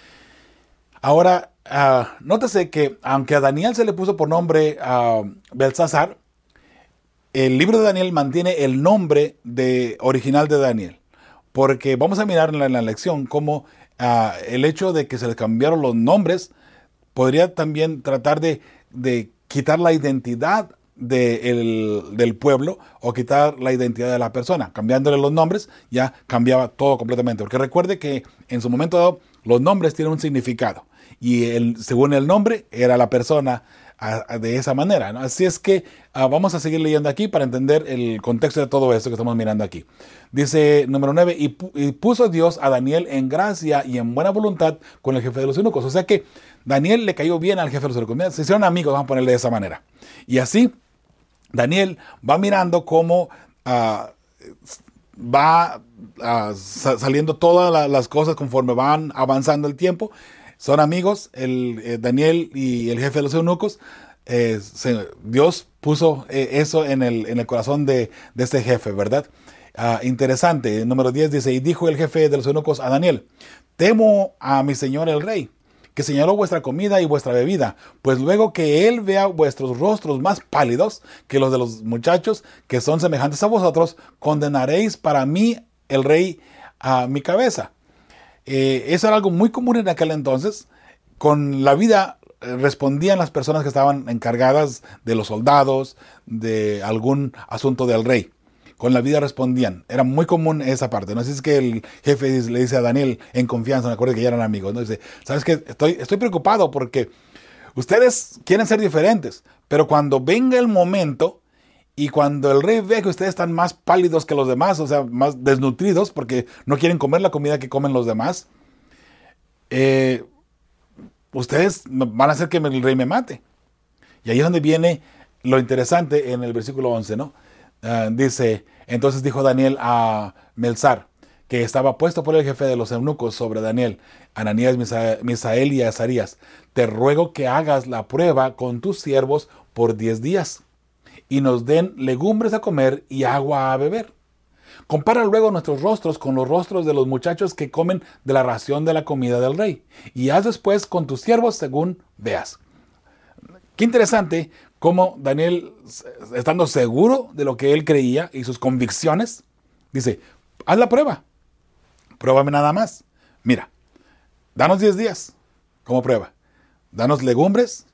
Ahora, uh, nótese que aunque a Daniel se le puso por nombre uh, Belsasar, el libro de Daniel mantiene el nombre de, original de Daniel. Porque vamos a mirar en la, en la lección cómo uh, el hecho de que se le cambiaron los nombres podría también tratar de, de quitar la identidad de el, del pueblo o quitar la identidad de la persona. Cambiándole los nombres ya cambiaba todo completamente. Porque recuerde que en su momento dado los nombres tienen un significado y el, según el nombre era la persona a, a, de esa manera, ¿no? Así es que uh, vamos a seguir leyendo aquí para entender el contexto de todo esto que estamos mirando aquí. Dice número nueve, y, pu y puso Dios a Daniel en gracia y en buena voluntad con el jefe de los eunucos. O sea que Daniel le cayó bien al jefe de los eunucos. Se hicieron amigos, vamos a ponerle de esa manera. Y así Daniel va mirando cómo uh, va uh, saliendo todas la, las cosas conforme van avanzando el tiempo. Son amigos, el, eh, Daniel y el jefe de los eunucos. Eh, se, Dios puso eh, eso en el, en el corazón de, de este jefe, ¿verdad? Uh, interesante. Número diez dice, y dijo el jefe de los eunucos a Daniel, temo a mi señor el rey, que señaló vuestra comida y vuestra bebida, pues luego que él vea vuestros rostros más pálidos que los de los muchachos que son semejantes a vosotros, condenaréis para mí el rey a mi cabeza. Eh, eso era algo muy común en aquel entonces. Con la vida eh, respondían las personas que estaban encargadas de los soldados, de algún asunto del rey. con la vida respondían. Era muy común esa parte. No sé si es que el jefe le dice a Daniel en confianza, me acuerdo que ya eran amigos, ¿no? Dice, ¿sabes qué? Estoy, estoy preocupado porque ustedes quieren ser diferentes, pero cuando venga el momento y cuando el rey ve que ustedes están más pálidos que los demás, o sea, más desnutridos porque no quieren comer la comida que comen los demás, eh, ustedes van a hacer que el rey me mate. Y ahí es donde viene lo interesante en el versículo once, ¿no? Uh, dice, entonces dijo Daniel a Melzar, que estaba puesto por el jefe de los eunucos sobre Daniel, Ananías, Misa- Misael y Azarías, te ruego que hagas la prueba con tus siervos por diez días y nos den legumbres a comer y agua a beber. Compara luego nuestros rostros con los rostros de los muchachos que comen de la ración de la comida del rey, y haz después con tus siervos según veas. Qué interesante cómo Daniel, estando seguro de lo que él creía y sus convicciones, dice, haz la prueba, pruébame nada más. Mira, danos diez días como prueba, danos legumbres,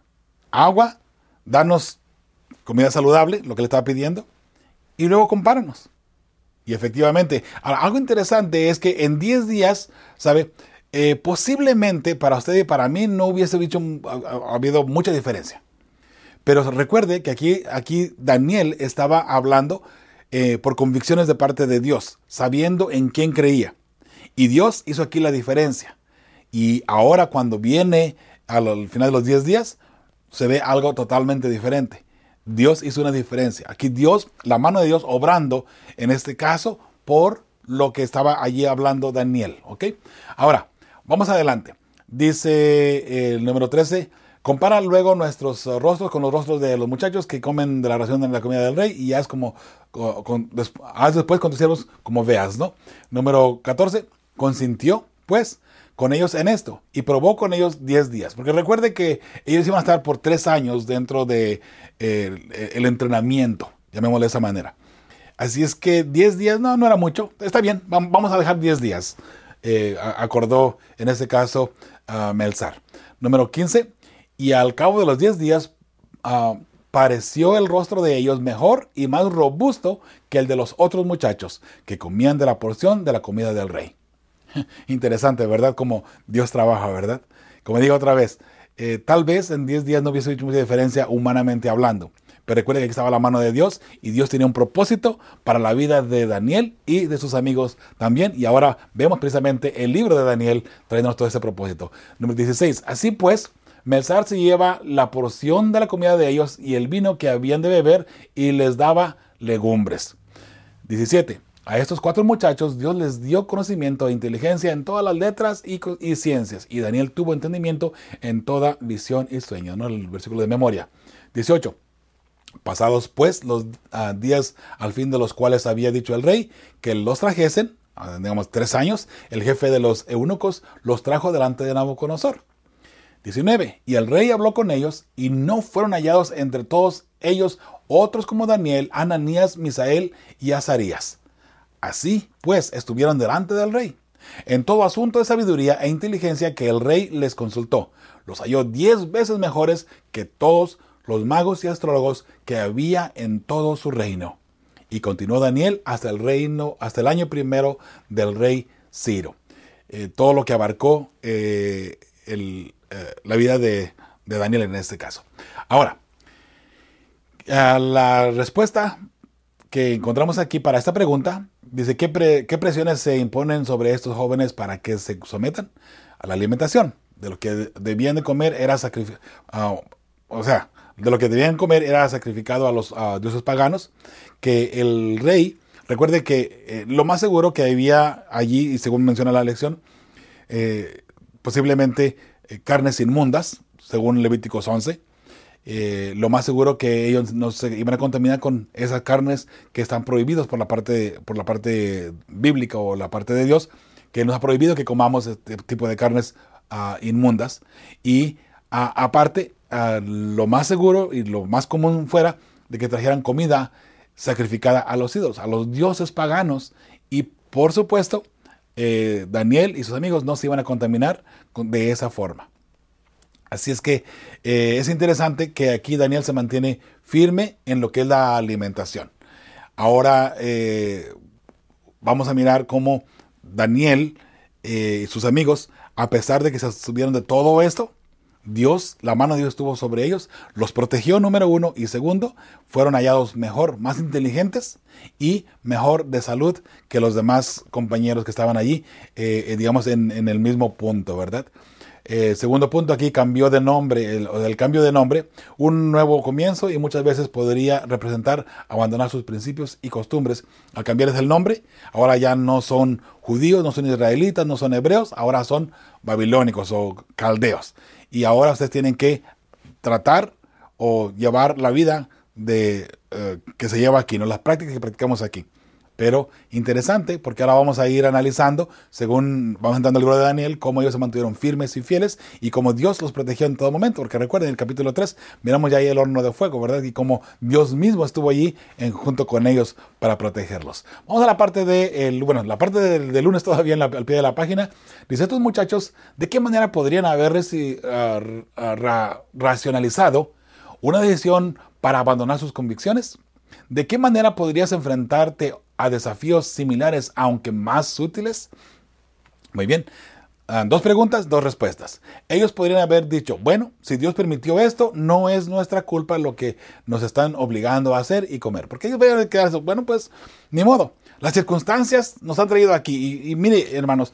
agua, danos comida saludable, lo que le estaba pidiendo, y luego compáranos. Y efectivamente, algo interesante es que en diez días, ¿sabe? Eh, posiblemente para usted y para mí no hubiese dicho, ha, ha habido mucha diferencia. Pero recuerde que aquí, aquí Daniel estaba hablando eh, por convicciones de parte de Dios, sabiendo en quién creía. Y Dios hizo aquí la diferencia. Y ahora cuando viene al final de los diez días, se ve algo totalmente diferente. Dios hizo una diferencia. Aquí Dios, la mano de Dios obrando, en este caso, por lo que estaba allí hablando Daniel. ¿Ok? Ahora, vamos adelante. Dice el número trece, compara luego nuestros rostros con los rostros de los muchachos que comen de la ración de la comida del rey y haz, como, con, con, haz después con tus siervos como veas, ¿no? Número catorce, consintió pues con ellos en esto y probó con ellos diez días. Porque recuerde que ellos iban a estar por tres años dentro de eh, el entrenamiento, llamémosle de esa manera. Así es que diez días, no, no era mucho. Está bien, vamos a dejar diez días. Eh, acordó en este caso uh, Melzar. Número quince, y al cabo de los diez días uh, pareció el rostro de ellos mejor y más robusto que el de los otros muchachos que comían de la porción de la comida del rey. Interesante, ¿verdad? Como Dios trabaja, ¿verdad? Como digo otra vez, eh, tal vez en diez días no hubiese hecho mucha diferencia humanamente hablando. Pero recuerde que aquí estaba la mano de Dios y Dios tenía un propósito para la vida de Daniel y de sus amigos también. Y ahora vemos precisamente el libro de Daniel trayéndonos todo ese propósito. Número dieciséis. Así pues, Melzar se lleva la porción de la comida de ellos y el vino que habían de beber y les daba legumbres. diecisiete. A estos cuatro muchachos Dios les dio conocimiento e inteligencia en todas las letras y, y ciencias. Y Daniel tuvo entendimiento en toda visión y sueño, ¿no? El versículo de memoria. dieciocho. Pasados pues los uh, días al fin de los cuales había dicho el rey que los trajesen, uh, digamos tres años, el jefe de los eunucos los trajo delante de Nabucodonosor. diecinueve. Y el rey habló con ellos y no fueron hallados entre todos ellos otros como Daniel, Ananías, Misael y Azarías. Así pues estuvieron delante del rey en todo asunto de sabiduría e inteligencia que el rey les consultó. Los halló diez veces mejores que todos los magos y astrólogos que había en todo su reino. Y continuó Daniel hasta el reino, hasta el año primero del rey Ciro. Eh, todo lo que abarcó eh, el, eh, la vida de, de Daniel en este caso. Ahora, a la respuesta que encontramos aquí para esta pregunta dice, ¿qué, pre, ¿qué presiones se imponen sobre estos jóvenes para que se sometan a la alimentación? De lo que debían de comer era sacrificado, uh, o sea, de lo que debían comer era sacrificado a los a dioses paganos, que el rey, recuerde que eh, lo más seguro que había allí, y según menciona la lección, eh, posiblemente eh, carnes inmundas, según Levíticos once, eh, lo más seguro que ellos no se iban a contaminar con esas carnes que están prohibidas por la parte, por la parte bíblica o la parte de Dios, que nos ha prohibido que comamos este tipo de carnes uh, inmundas, y uh, aparte, Uh, lo más seguro y lo más común fuera de que trajeran comida sacrificada a los ídolos, a los dioses paganos, y por supuesto eh, Daniel y sus amigos no se iban a contaminar con, de esa forma. Así es que eh, es interesante que aquí Daniel se mantiene firme en lo que es la alimentación. Ahora eh, vamos a mirar cómo Daniel eh, y sus amigos, a pesar de que se abstuvieron de todo esto, Dios, la mano de Dios estuvo sobre ellos, los protegió, número uno, y segundo, fueron hallados mejor, más inteligentes y mejor de salud que los demás compañeros que estaban allí, eh, digamos, en, en el mismo punto, ¿verdad? Eh, segundo punto, aquí cambió de nombre, el, el cambio de nombre, un nuevo comienzo, y muchas veces podría representar abandonar sus principios y costumbres. Al cambiarles el nombre, ahora ya no son judíos, no son israelitas, no son hebreos, ahora son babilónicos o caldeos. Y ahora ustedes tienen que tratar o llevar la vida de, eh, que se lleva aquí, ¿no? Las prácticas que practicamos aquí. Pero interesante, porque ahora vamos a ir analizando, según vamos entrando al libro de Daniel, cómo ellos se mantuvieron firmes y fieles y cómo Dios los protegió en todo momento. Porque recuerden, en el capítulo tres, miramos ya ahí el horno de fuego, ¿verdad? Y cómo Dios mismo estuvo allí en, junto con ellos para protegerlos. Vamos a la parte de, el, bueno, la parte del de lunes todavía en la, al pie de la página. Dice, estos muchachos, ¿de qué manera podrían haber uh, ra, racionalizado una decisión para abandonar sus convicciones? ¿De qué manera podrías enfrentarte a desafíos similares, aunque más sutiles? Muy bien. Uh, dos preguntas, dos respuestas. Ellos podrían haber dicho, bueno, si Dios permitió esto, no es nuestra culpa lo que nos están obligando a hacer y comer. Porque ellos van a quedarse, bueno, pues, ni modo. Las circunstancias nos han traído aquí. Y, y mire, hermanos,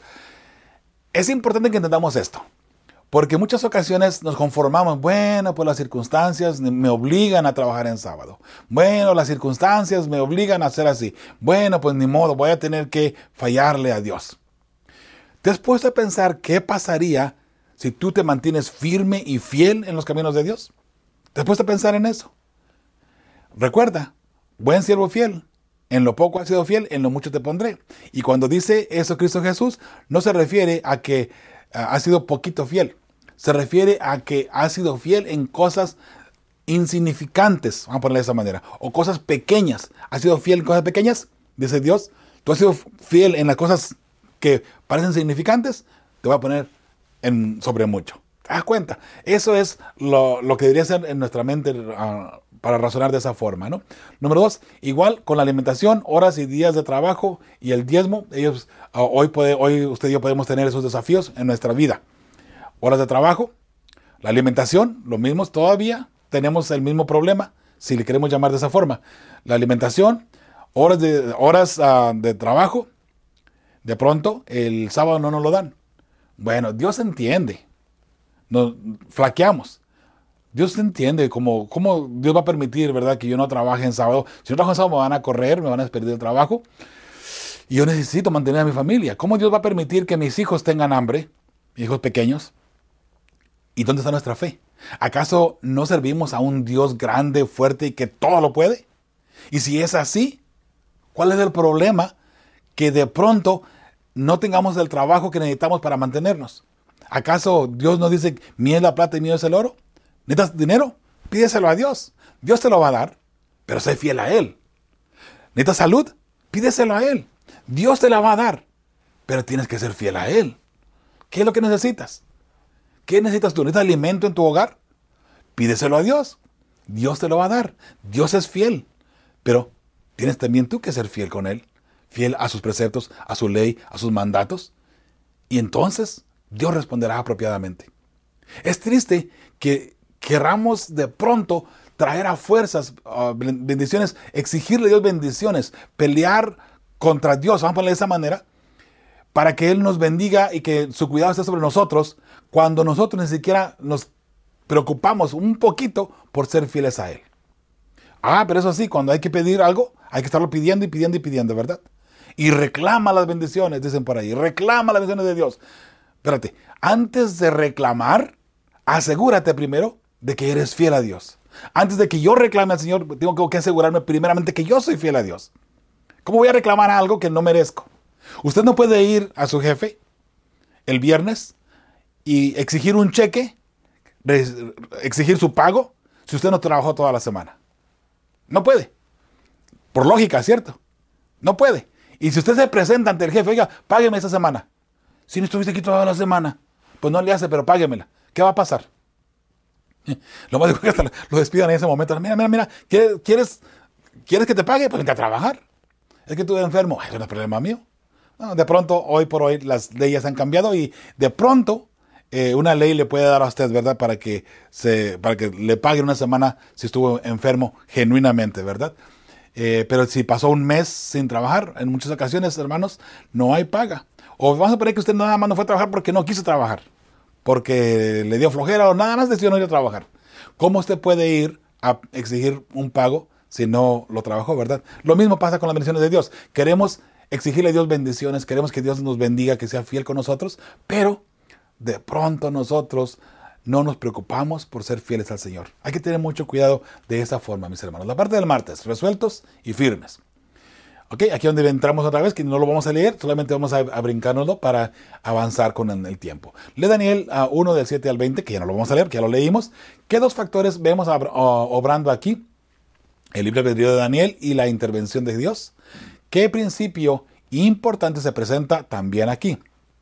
es importante que entendamos esto. Porque en muchas ocasiones nos conformamos, bueno, pues las circunstancias me obligan a trabajar en sábado. Bueno, las circunstancias me obligan a hacer así. Bueno, pues ni modo, voy a tener que fallarle a Dios. ¿Te has puesto a pensar qué pasaría si tú te mantienes firme y fiel en los caminos de Dios? ¿Te has puesto a pensar en eso? Recuerda, buen siervo fiel. En lo poco has sido fiel, en lo mucho te pondré. Y cuando dice eso Cristo Jesús, no se refiere a que uh, ha sido poquito fiel. Se refiere a que ha sido fiel en cosas insignificantes, vamos a ponerle de esa manera, o cosas pequeñas. ¿Has sido fiel en cosas pequeñas? Dice Dios. ¿Tú has sido fiel en las cosas que parecen significantes? Te voy a poner en sobre mucho. ¿Te das cuenta? Eso es lo, lo que debería ser en nuestra mente uh, para razonar de esa forma, ¿no? Número dos, igual con la alimentación, horas y días de trabajo y el diezmo, ellos uh, hoy, puede, hoy usted y yo podemos tener esos desafíos en nuestra vida. Horas de trabajo, la alimentación, lo mismo, todavía tenemos el mismo problema, si le queremos llamar de esa forma. La alimentación, horas de, horas uh, de trabajo, de pronto el sábado no nos lo dan. Bueno, Dios entiende, nos flaqueamos. Dios entiende cómo, cómo Dios va a permitir, ¿verdad?, que yo no trabaje en sábado. Si no trabajo en sábado me van a correr, me van a despedir del trabajo. Y yo necesito mantener a mi familia. ¿Cómo Dios va a permitir que mis hijos tengan hambre, hijos pequeños? ¿Y dónde está nuestra fe? ¿Acaso no servimos a un Dios grande, fuerte y que todo lo puede? Y si es así, ¿cuál es el problema que de pronto no tengamos el trabajo que necesitamos para mantenernos? ¿Acaso Dios nos dice, mía es la plata y mío es el oro? ¿Necesitas dinero? Pídeselo a Dios. Dios te lo va a dar, pero sé fiel a Él. ¿Necesitas salud? Pídeselo a Él. Dios te la va a dar, pero tienes que ser fiel a Él. ¿Qué es lo que necesitas? ¿Qué necesitas tú? ¿Necesitas alimento en tu hogar? Pídeselo a Dios. Dios te lo va a dar. Dios es fiel. Pero tienes también tú que ser fiel con Él. Fiel a sus preceptos, a su ley, a sus mandatos. Y entonces Dios responderá apropiadamente. Es triste que queramos de pronto traer a fuerzas uh, bendiciones, exigirle a Dios bendiciones, pelear contra Dios, vamos a ponerle de esa manera, para que Él nos bendiga y que su cuidado esté sobre nosotros, cuando nosotros ni siquiera nos preocupamos un poquito por ser fieles a Él. Ah, pero eso sí, cuando hay que pedir algo, hay que estarlo pidiendo y pidiendo y pidiendo, ¿verdad? Y reclama las bendiciones, dicen por ahí, reclama las bendiciones de Dios. Espérate, antes de reclamar, asegúrate primero de que eres fiel a Dios. Antes de que yo reclame al Señor, tengo que asegurarme primeramente que yo soy fiel a Dios. ¿Cómo voy a reclamar algo que no merezco? Usted no puede ir a su jefe el viernes y exigir un cheque, exigir su pago, si usted no trabajó toda la semana. No puede. Por lógica, ¿cierto? No puede. Y si usted se presenta ante el jefe, oiga, págueme esta semana. Si no estuviste aquí toda la semana, pues no le hace, pero páguemela. ¿Qué va a pasar? Lo más digo que hasta lo despidan en ese momento. Mira, mira, mira, ¿quieres ¿quieres que te pague? Pues vente a trabajar. Es que estuve enfermo. Eso no es problema mío. No, de pronto, hoy por hoy, las leyes han cambiado y de pronto eh, una ley le puede dar a usted, ¿verdad? Para que, se, para que le pague una semana si estuvo enfermo genuinamente, ¿verdad? Eh, pero si pasó un mes sin trabajar, en muchas ocasiones, hermanos, no hay paga. O vamos a poner que usted nada más no fue a trabajar porque no quiso trabajar, porque le dio flojera o nada más decidió no ir a trabajar. ¿Cómo usted puede ir a exigir un pago si no lo trabajó, verdad? Lo mismo pasa con las bendiciones de Dios. Queremos exigirle a Dios bendiciones, queremos que Dios nos bendiga, que sea fiel con nosotros, pero de pronto nosotros no nos preocupamos por ser fieles al Señor. Hay que tener mucho cuidado de esa forma, mis hermanos. La parte del martes, resueltos y firmes. Ok, aquí donde entramos otra vez, que no lo vamos a leer, solamente vamos a, a brincárnoslo para avanzar con el tiempo. Lee Daniel uh, uno del siete al veinte, que ya no lo vamos a leer, que ya lo leímos. ¿Qué dos factores vemos uh, obrando aquí? El libre albedrío de Daniel y la intervención de Dios. ¿Qué principio importante se presenta también aquí?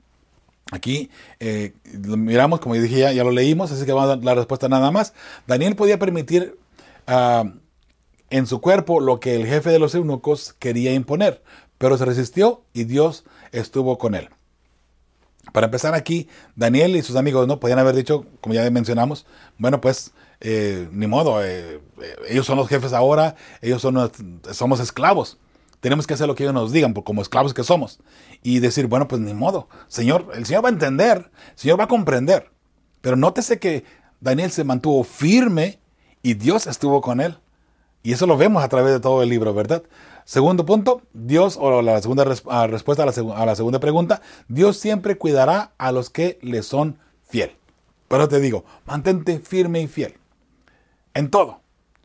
Aquí eh, lo miramos, como dije ya, ya lo leímos, así que vamos a dar la respuesta nada más. Daniel podía permitir uh, en su cuerpo lo que el jefe de los eunucos quería imponer, pero se resistió y Dios estuvo con él. Para empezar aquí, Daniel y sus amigos no podían haber dicho, como ya mencionamos, bueno pues eh, ni modo, eh, ellos son los jefes ahora, ellos son, somos esclavos. Tenemos que hacer lo que ellos nos digan, como esclavos que somos. Y decir, bueno, pues ni modo. Señor, el Señor va a entender, el Señor va a comprender. Pero nótese que Daniel se mantuvo firme y Dios estuvo con él. Y eso lo vemos a través de todo el libro, ¿verdad? Segundo punto, Dios, o la segunda res, a respuesta a la, seg- a la segunda pregunta, Dios siempre cuidará a los que le son fiel. Pero te digo, mantente firme y fiel en todo.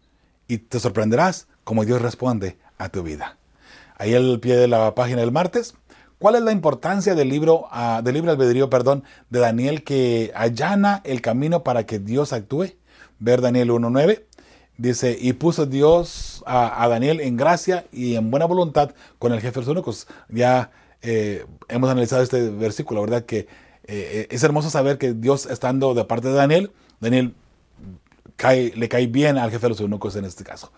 Y te sorprenderás cómo Dios responde a tu vida. Ahí al pie de la página del martes, ¿cuál es la importancia del libro, uh, del libre albedrío, perdón, de Daniel que allana el camino para que Dios actúe? Ver Daniel uno nueve. Dice, y puso Dios a, a Daniel en gracia y en buena voluntad con el jefe de los eunucos. Ya eh, hemos analizado este versículo, ¿verdad? Que eh, es hermoso saber que Dios, estando de parte de Daniel, Daniel cae, le cae bien al jefe de los eunucos en este caso.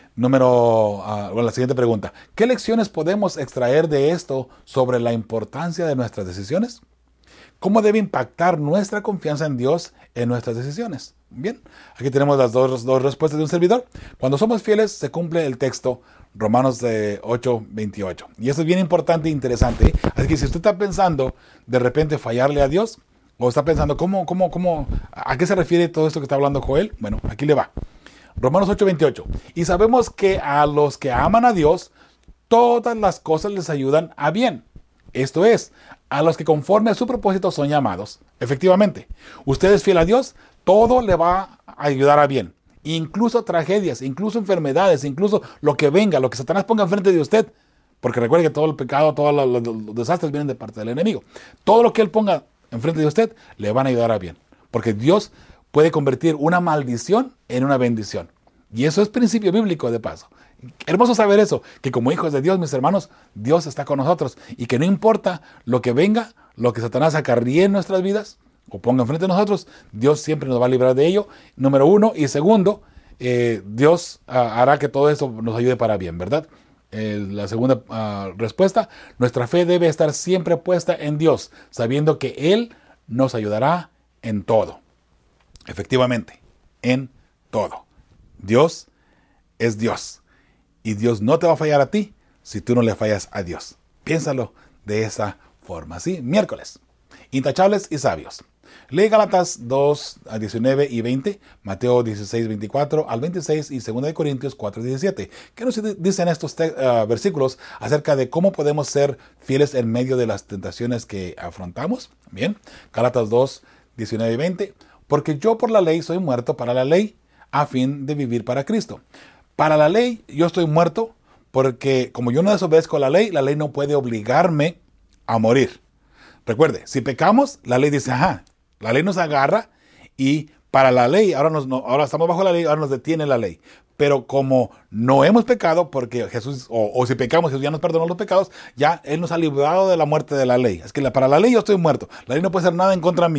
Número, uh, bueno, la siguiente pregunta. ¿Qué lecciones podemos extraer de esto sobre la importancia de nuestras decisiones? ¿Cómo debe impactar nuestra confianza en Dios en nuestras decisiones? Bien, aquí tenemos las dos, dos respuestas de un servidor. Cuando somos fieles se cumple el texto Romanos ocho veintiocho. Y eso es bien importante e interesante. ¿eh? Así que si usted está pensando de repente fallarle a Dios, o está pensando, ¿cómo, cómo, cómo, ¿a qué se refiere todo esto que está hablando Joel? Bueno, aquí le va. Romanos ocho veintiocho. Y sabemos que a los que aman a Dios, todas las cosas les ayudan a bien. Esto es, a los que conforme a su propósito son llamados. Efectivamente, usted es fiel a Dios, todo le va a ayudar a bien. Incluso tragedias, incluso enfermedades, incluso lo que venga, lo que Satanás ponga enfrente de usted. Porque recuerde que todo el pecado, todos los, los, los desastres vienen de parte del enemigo. Todo lo que él ponga enfrente de usted le van a ayudar a bien. Porque Dios puede convertir una maldición en una bendición. Y eso es principio bíblico de paso. Hermoso saber eso, que como hijos de Dios, mis hermanos, Dios está con nosotros. Y que no importa lo que venga, lo que Satanás acarríe en nuestras vidas, o ponga enfrente de nosotros, Dios siempre nos va a librar de ello, número uno. Y segundo, eh, Dios uh, hará que todo eso nos ayude para bien, ¿verdad? Eh, la segunda uh, respuesta, nuestra fe debe estar siempre puesta en Dios, sabiendo que Él nos ayudará en todo. Efectivamente, en todo. Dios es Dios. Y Dios no te va a fallar a ti si tú no le fallas a Dios. Piénsalo de esa forma. ¿Sí? Miércoles. Intachables y sabios. Lee Gálatas dos, diecinueve y veinte, Mateo dieciséis, veinticuatro al veintiséis y segunda de Corintios cuatro, diecisiete. ¿Qué nos dicen estos te- uh, versículos acerca de cómo podemos ser fieles en medio de las tentaciones que afrontamos? Bien, Gálatas dos, diecinueve y veinte. Porque yo por la ley soy muerto para la ley, a fin de vivir para Cristo. Para la ley yo estoy muerto porque como yo no desobedezco a la ley, la ley no puede obligarme a morir. Recuerde, si pecamos, la ley dice, ajá, la ley nos agarra y para la ley, ahora, nos, no, ahora estamos bajo la ley, ahora nos detiene la ley. Pero como no hemos pecado, porque Jesús, o, o si pecamos, Jesús ya nos perdonó los pecados, ya Él nos ha librado de la muerte de la ley. Es que la, para la ley yo estoy muerto. La ley no puede hacer nada en contra mío.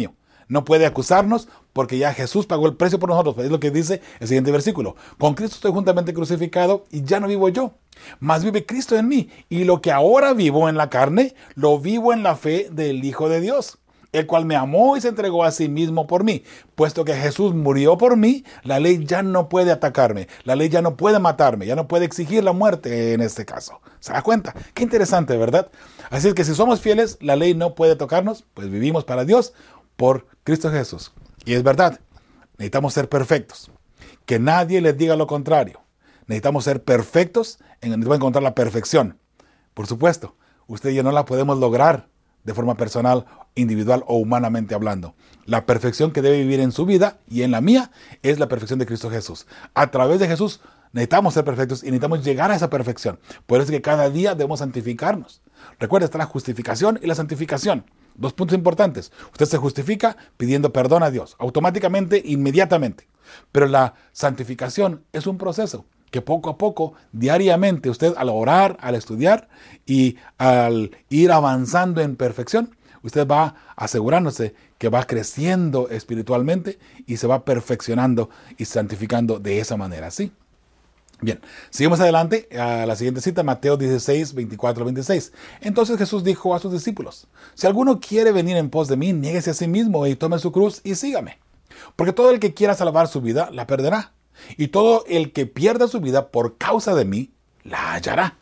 no puede acusarnos porque ya Jesús pagó el precio por nosotros. Es lo que dice el siguiente versículo. Con Cristo estoy juntamente crucificado y ya no vivo yo, mas vive Cristo en mí. Y lo que ahora vivo en la carne, lo vivo en la fe del Hijo de Dios, el cual me amó y se entregó a sí mismo por mí. Puesto que Jesús murió por mí, la ley ya no puede atacarme, la ley ya no puede matarme, ya no puede exigir la muerte en este caso. ¿Se da cuenta? Qué interesante, ¿verdad? Así es que si somos fieles, la ley no puede tocarnos, pues vivimos para Dios por Cristo Jesús. Y es verdad, necesitamos ser perfectos. Que nadie les diga lo contrario. Necesitamos ser perfectos, necesitamos encontrar la perfección. Por supuesto, usted y yo no la podemos lograr de forma personal, individual o humanamente hablando. La perfección que debe vivir en su vida y en la mía es la perfección de Cristo Jesús. A través de Jesús necesitamos ser perfectos y necesitamos llegar a esa perfección. Por eso es que cada día debemos santificarnos. Recuerda, está la justificación y la santificación. Dos puntos importantes. Usted se justifica pidiendo perdón a Dios, automáticamente, inmediatamente. Pero la santificación es un proceso que poco a poco, diariamente, usted al orar, al estudiar y al ir avanzando en perfección, usted va asegurándose que va creciendo espiritualmente y se va perfeccionando y santificando de esa manera, ¿sí? Bien, seguimos adelante a la siguiente cita, Mateo dieciséis, veinticuatro, veintiséis. Entonces Jesús dijo a sus discípulos: si alguno quiere venir en pos de mí, niéguese a sí mismo y tome su cruz y sígame. Porque todo el que quiera salvar su vida, la perderá. Y todo el que pierda su vida por causa de mí, la hallará.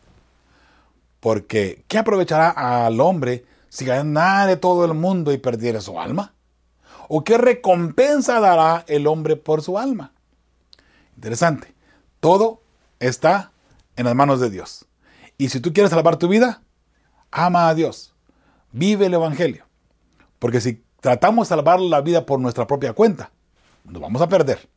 Porque, ¿qué aprovechará al hombre si ganare todo el mundo y perdiere su alma? ¿O qué recompensa dará el hombre por su alma? Interesante. Todo está en las manos de Dios. Y si tú quieres salvar tu vida, ama a Dios. Vive el Evangelio. Porque si tratamos de salvar la vida por nuestra propia cuenta, nos vamos a perder.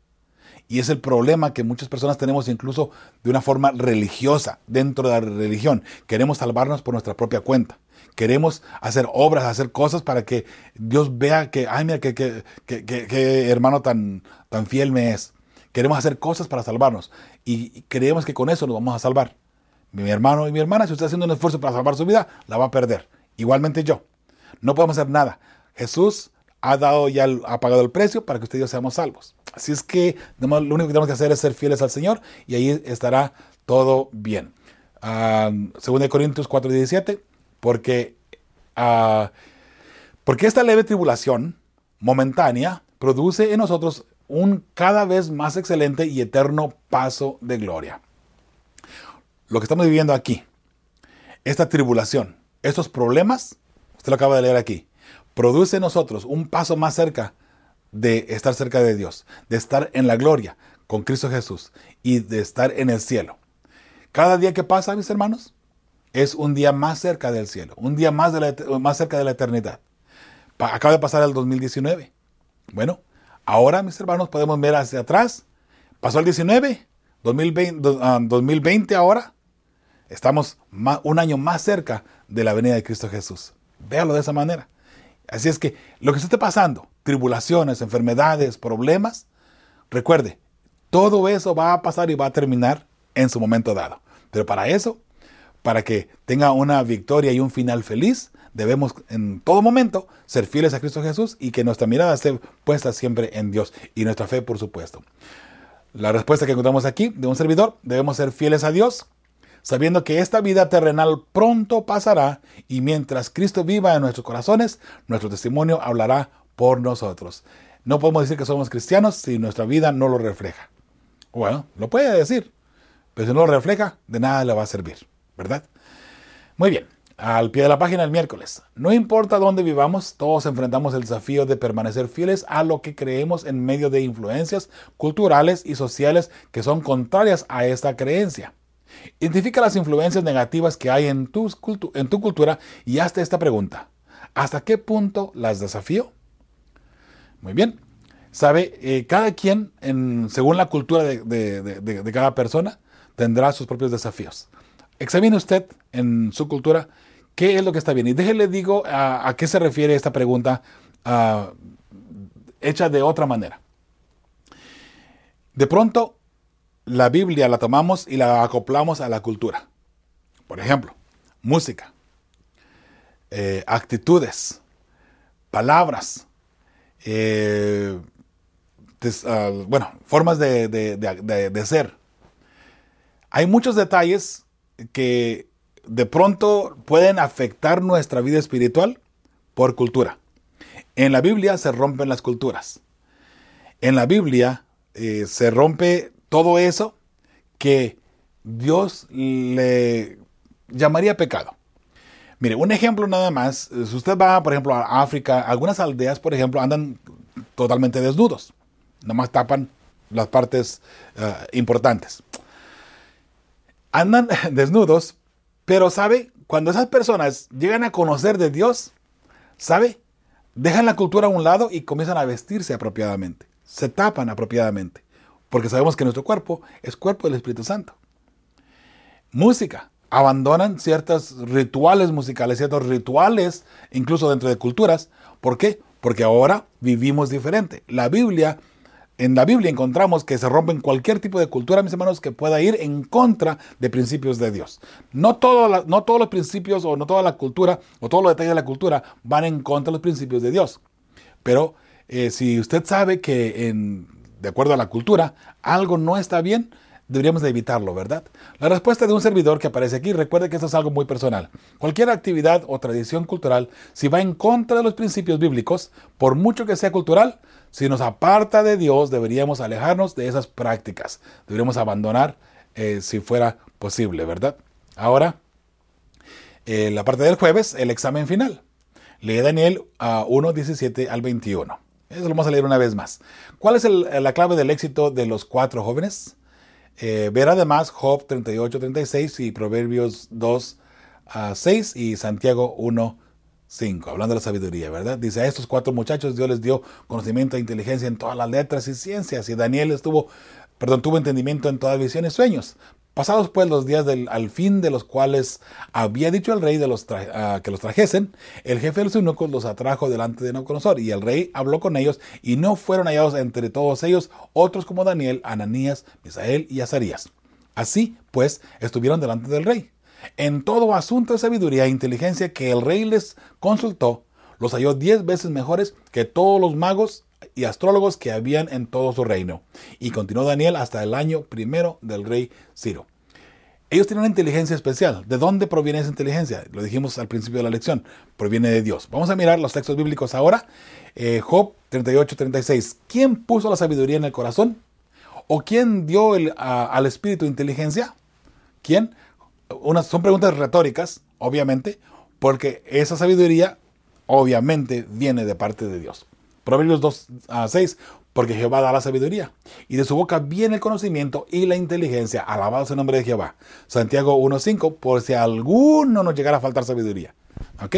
Y es el problema que muchas personas tenemos, incluso de una forma religiosa, dentro de la religión. Queremos salvarnos por nuestra propia cuenta. Queremos hacer obras, hacer cosas para que Dios vea que, ay, mira, qué que, que, que, que hermano tan, tan fiel me es. Queremos hacer cosas para salvarnos. Y creemos que con eso nos vamos a salvar. Mi hermano y mi hermana, si usted está haciendo un esfuerzo para salvar su vida, la va a perder. Igualmente yo. No podemos hacer nada. Jesús ha dado ya, el, ha pagado el precio para que usted y yo seamos salvos. Así es que lo único que tenemos que hacer es ser fieles al Señor y ahí estará todo bien. Uh, Segunda de Corintios cuatro diecisiete, porque, uh, porque esta leve tribulación momentánea produce en nosotros un cada vez más excelente y eterno paso de gloria. Lo que estamos viviendo aquí, esta tribulación, estos problemas, usted lo acaba de leer aquí, produce en nosotros un paso más cerca de estar cerca de Dios, de estar en la gloria con Cristo Jesús y de estar en el cielo. Cada día que pasa, mis hermanos, es un día más cerca del cielo, un día más, de la, más cerca de la eternidad. Pa- acaba de pasar el dos mil diecinueve. Bueno, ahora, mis hermanos, podemos ver hacia atrás. Pasó el diecinueve, dos mil veinte, uh, dos mil veinte ahora. Estamos más, un año más cerca de la venida de Cristo Jesús. Véalo de esa manera. Así es que lo que esté pasando, tribulaciones, enfermedades, problemas, recuerde, todo eso va a pasar y va a terminar en su momento dado. Pero para eso, para que tenga una victoria y un final feliz, debemos en todo momento ser fieles a Cristo Jesús y que nuestra mirada esté puesta siempre en Dios y nuestra fe, por supuesto. La respuesta que encontramos aquí de un servidor: debemos ser fieles a Dios, sabiendo que esta vida terrenal pronto pasará y mientras Cristo viva en nuestros corazones, nuestro testimonio hablará por nosotros. No podemos decir que somos cristianos si nuestra vida no lo refleja. Bueno, lo puede decir, pero si no lo refleja, de nada le va a servir, ¿verdad? Muy bien, al pie de la página el miércoles. No importa dónde vivamos, todos enfrentamos el desafío de permanecer fieles a lo que creemos en medio de influencias culturales y sociales que son contrarias a esta creencia. Identifica las influencias negativas que hay en tu, cultu- en tu cultura y hazte esta pregunta: ¿hasta qué punto las desafío? Muy bien. Sabe, eh, cada quien, en, según la cultura de, de, de, de cada persona, tendrá sus propios desafíos. Examine usted en su cultura qué es lo que está bien. Y déjele digo a, a qué se refiere esta pregunta uh, hecha de otra manera. De pronto, la Biblia la tomamos y la acoplamos a la cultura. Por ejemplo, música, eh, actitudes, palabras, eh, des, uh, bueno, formas de, de, de, de, de ser. Hay muchos detalles que de pronto pueden afectar nuestra vida espiritual por cultura. En la Biblia se rompen las culturas. En la Biblia eh, se rompe todo eso que Dios le llamaría pecado. Mire, un ejemplo nada más. Si usted va, por ejemplo, a África, algunas aldeas, por ejemplo, andan totalmente desnudos. Nomás tapan las partes uh, importantes. Andan desnudos, pero ¿sabe? Cuando esas personas llegan a conocer de Dios, ¿sabe? Dejan la cultura a un lado y comienzan a vestirse apropiadamente. Se tapan apropiadamente. Porque sabemos que nuestro cuerpo es cuerpo del Espíritu Santo. Música. Abandonan ciertos rituales musicales, ciertos rituales, incluso dentro de culturas. ¿Por qué? Porque ahora vivimos diferente. La Biblia, en la Biblia encontramos que se rompen cualquier tipo de cultura, mis hermanos, que pueda ir en contra de principios de Dios. No, todo la, no todos los principios o no toda la cultura o todos los detalles de la cultura van en contra de los principios de Dios. Pero eh, si usted sabe que en, de acuerdo a la cultura algo no está bien, deberíamos de evitarlo, ¿verdad? La respuesta de un servidor que aparece aquí, recuerde que esto es algo muy personal. Cualquier actividad o tradición cultural, si va en contra de los principios bíblicos, por mucho que sea cultural, si nos aparta de Dios, deberíamos alejarnos de esas prácticas. Deberíamos abandonar eh, si fuera posible, ¿verdad? Ahora, eh, la parte del jueves, el examen final. Lee Daniel uh, uno, diecisiete al veintiuno. Eso lo vamos a leer una vez más. ¿Cuál es el, la clave del éxito de los cuatro jóvenes? Eh, ver además Job treinta y ocho, treinta y seis y Proverbios dos, seis y Santiago uno, cinco. Hablando de la sabiduría, ¿verdad? Dice, a estos cuatro muchachos Dios les dio conocimiento e inteligencia en todas las letras y ciencias. Y Daniel estuvo, perdón, tuvo entendimiento en todas visiones y sueños. Pasados pues los días del, al fin de los cuales había dicho el rey de los tra- uh, que los trajesen, el jefe de los eunucos los atrajo delante de Nabucodonosor, y el rey habló con ellos, y no fueron hallados entre todos ellos otros como Daniel, Ananías, Misael y Azarías. Así pues estuvieron delante del rey. En todo asunto de sabiduría e inteligencia que el rey les consultó, los halló diez veces mejores que todos los magos y astrólogos que habían en todo su reino. Y continuó Daniel hasta el año primero del rey Ciro. Ellos tienen una inteligencia especial. ¿De dónde proviene esa inteligencia? Lo dijimos al principio de la lección. Proviene de Dios. Vamos a mirar los textos bíblicos ahora. Eh, Job treinta y ocho, treinta y seis. ¿Quién puso la sabiduría en el corazón? ¿O quién dio el, a, al espíritu inteligencia? ¿Quién? Unas, son preguntas retóricas, obviamente, porque esa sabiduría obviamente viene de parte de Dios. Proverbios dos, seis, porque Jehová da la sabiduría, y de su boca viene el conocimiento y la inteligencia. Alabado sea el nombre de Jehová. Santiago uno, cinco, por si a alguno nos llegara a faltar sabiduría. ¿Ok?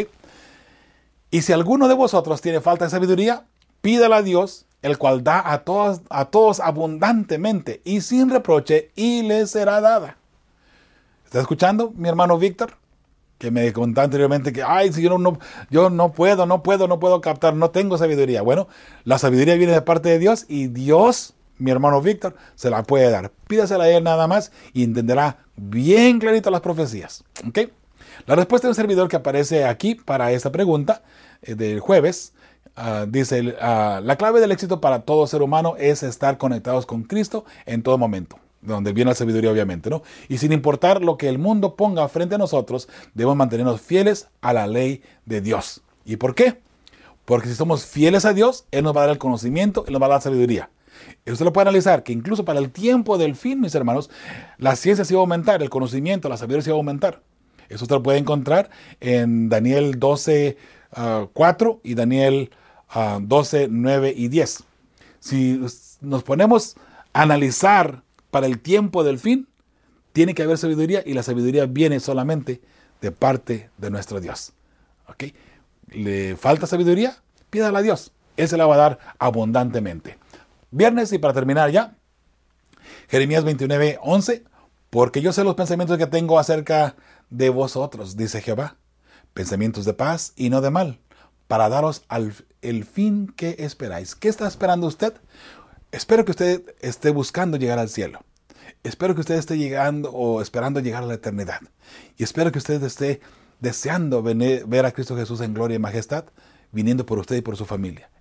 Y si alguno de vosotros tiene falta de sabiduría, pídala a Dios, el cual da a todos, a todos abundantemente y sin reproche, y le será dada. ¿Está escuchando, mi hermano Víctor? Que me contaba anteriormente que, ay, si yo no, no, yo no puedo, no puedo, no puedo captar, no tengo sabiduría. Bueno, la sabiduría viene de parte de Dios, y Dios, mi hermano Víctor, se la puede dar. Pídasela a él nada más y entenderá bien clarito las profecías. ¿Ok? La respuesta de un servidor que aparece aquí para esta pregunta eh, del jueves, uh, dice, uh, la clave del éxito para todo ser humano es estar conectados con Cristo en todo momento. Donde viene la sabiduría, obviamente, ¿no? Y sin importar lo que el mundo ponga frente a nosotros, debemos mantenernos fieles a la ley de Dios. ¿Y por qué? Porque si somos fieles a Dios, Él nos va a dar el conocimiento y nos va a dar la sabiduría. Y usted lo puede analizar, que incluso para el tiempo del fin, mis hermanos, la ciencia se va a aumentar, el conocimiento, la sabiduría se va a aumentar. Eso usted lo puede encontrar en Daniel doce, cuatro y Daniel uh, doce, nueve y diez. Si nos ponemos a analizar para el tiempo del fin, tiene que haber sabiduría, y la sabiduría viene solamente de parte de nuestro Dios. ¿Ok? ¿Le falta sabiduría? Pídala a Dios. Él se la va a dar abundantemente. Viernes, y para terminar ya, Jeremías veintinueve, once. Porque yo sé los pensamientos que tengo acerca de vosotros, dice Jehová. Pensamientos de paz y no de mal, para daros al, el fin que esperáis. ¿Qué está esperando usted? Espero que usted esté buscando llegar al cielo. Espero que usted esté llegando o esperando llegar a la eternidad. Y espero que usted esté deseando venir, ver a Cristo Jesús en gloria y majestad, viniendo por usted y por su familia.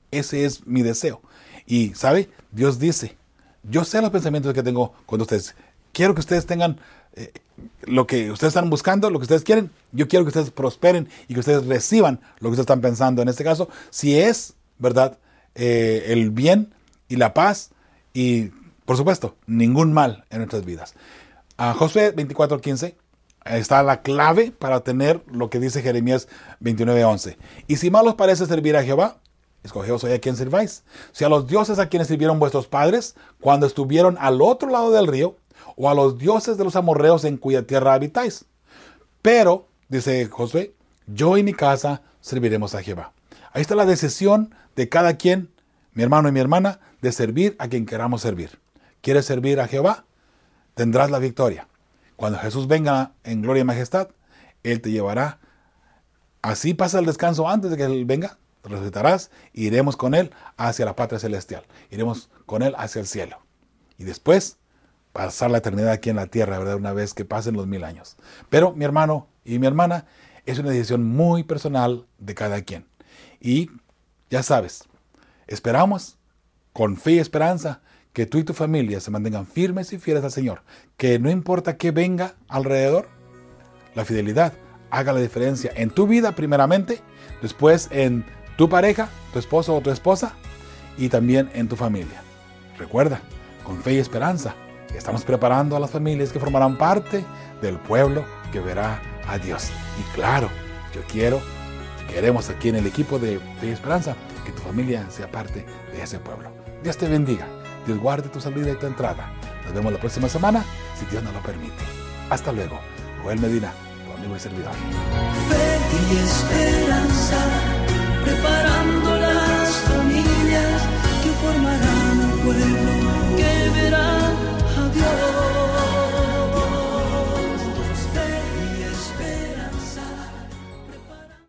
Ese es mi deseo. Y, ¿sabe? Dios dice, yo sé los pensamientos que tengo con ustedes. Quiero que ustedes tengan eh, lo que ustedes están buscando, lo que ustedes quieren. Yo quiero que ustedes prosperen y que ustedes reciban lo que ustedes están pensando. En este caso, si es, ¿verdad? Eh, el bien y la paz y, por supuesto, ningún mal en nuestras vidas. A Josué veinticuatro quince está la clave para tener lo que dice Jeremías veintinueve once. Y si mal os parece servir a Jehová, escogeos hoy a quien sirváis. Si a los dioses a quienes sirvieron vuestros padres cuando estuvieron al otro lado del río, o a los dioses de los amorreos en cuya tierra habitáis. Pero, dice Josué, yo y mi casa serviremos a Jehová. Ahí está la decisión de cada quien, mi hermano y mi hermana, de servir a quien queramos servir. ¿Quieres servir a Jehová? Tendrás la victoria. Cuando Jesús venga en gloria y majestad, Él te llevará. Así pasa el descanso antes de que Él venga. Te resucitarás e iremos con Él hacia la patria celestial. Iremos con Él hacia el cielo. Y después, pasar la eternidad aquí en la tierra, ¿verdad? Una vez que pasen los mil años. Pero, mi hermano y mi hermana, es una decisión muy personal de cada quien. Y, ya sabes, esperamos con fe y esperanza que tú y tu familia se mantengan firmes y fieles al Señor. Que no importa qué venga alrededor, la fidelidad haga la diferencia en tu vida primeramente, después en tu pareja, tu esposo o tu esposa, y también en tu familia. Recuerda, con fe y esperanza, estamos preparando a las familias que formarán parte del pueblo que verá a Dios. Y claro, yo quiero, queremos aquí en el equipo de Fe y Esperanza, que tu familia sea parte de ese pueblo. Dios te bendiga. Dios guarde tu salida y tu entrada. Nos vemos la próxima semana, si Dios nos lo permite. Hasta luego. Joel Medina, tu amigo y servidor. Fe y Esperanza, prepara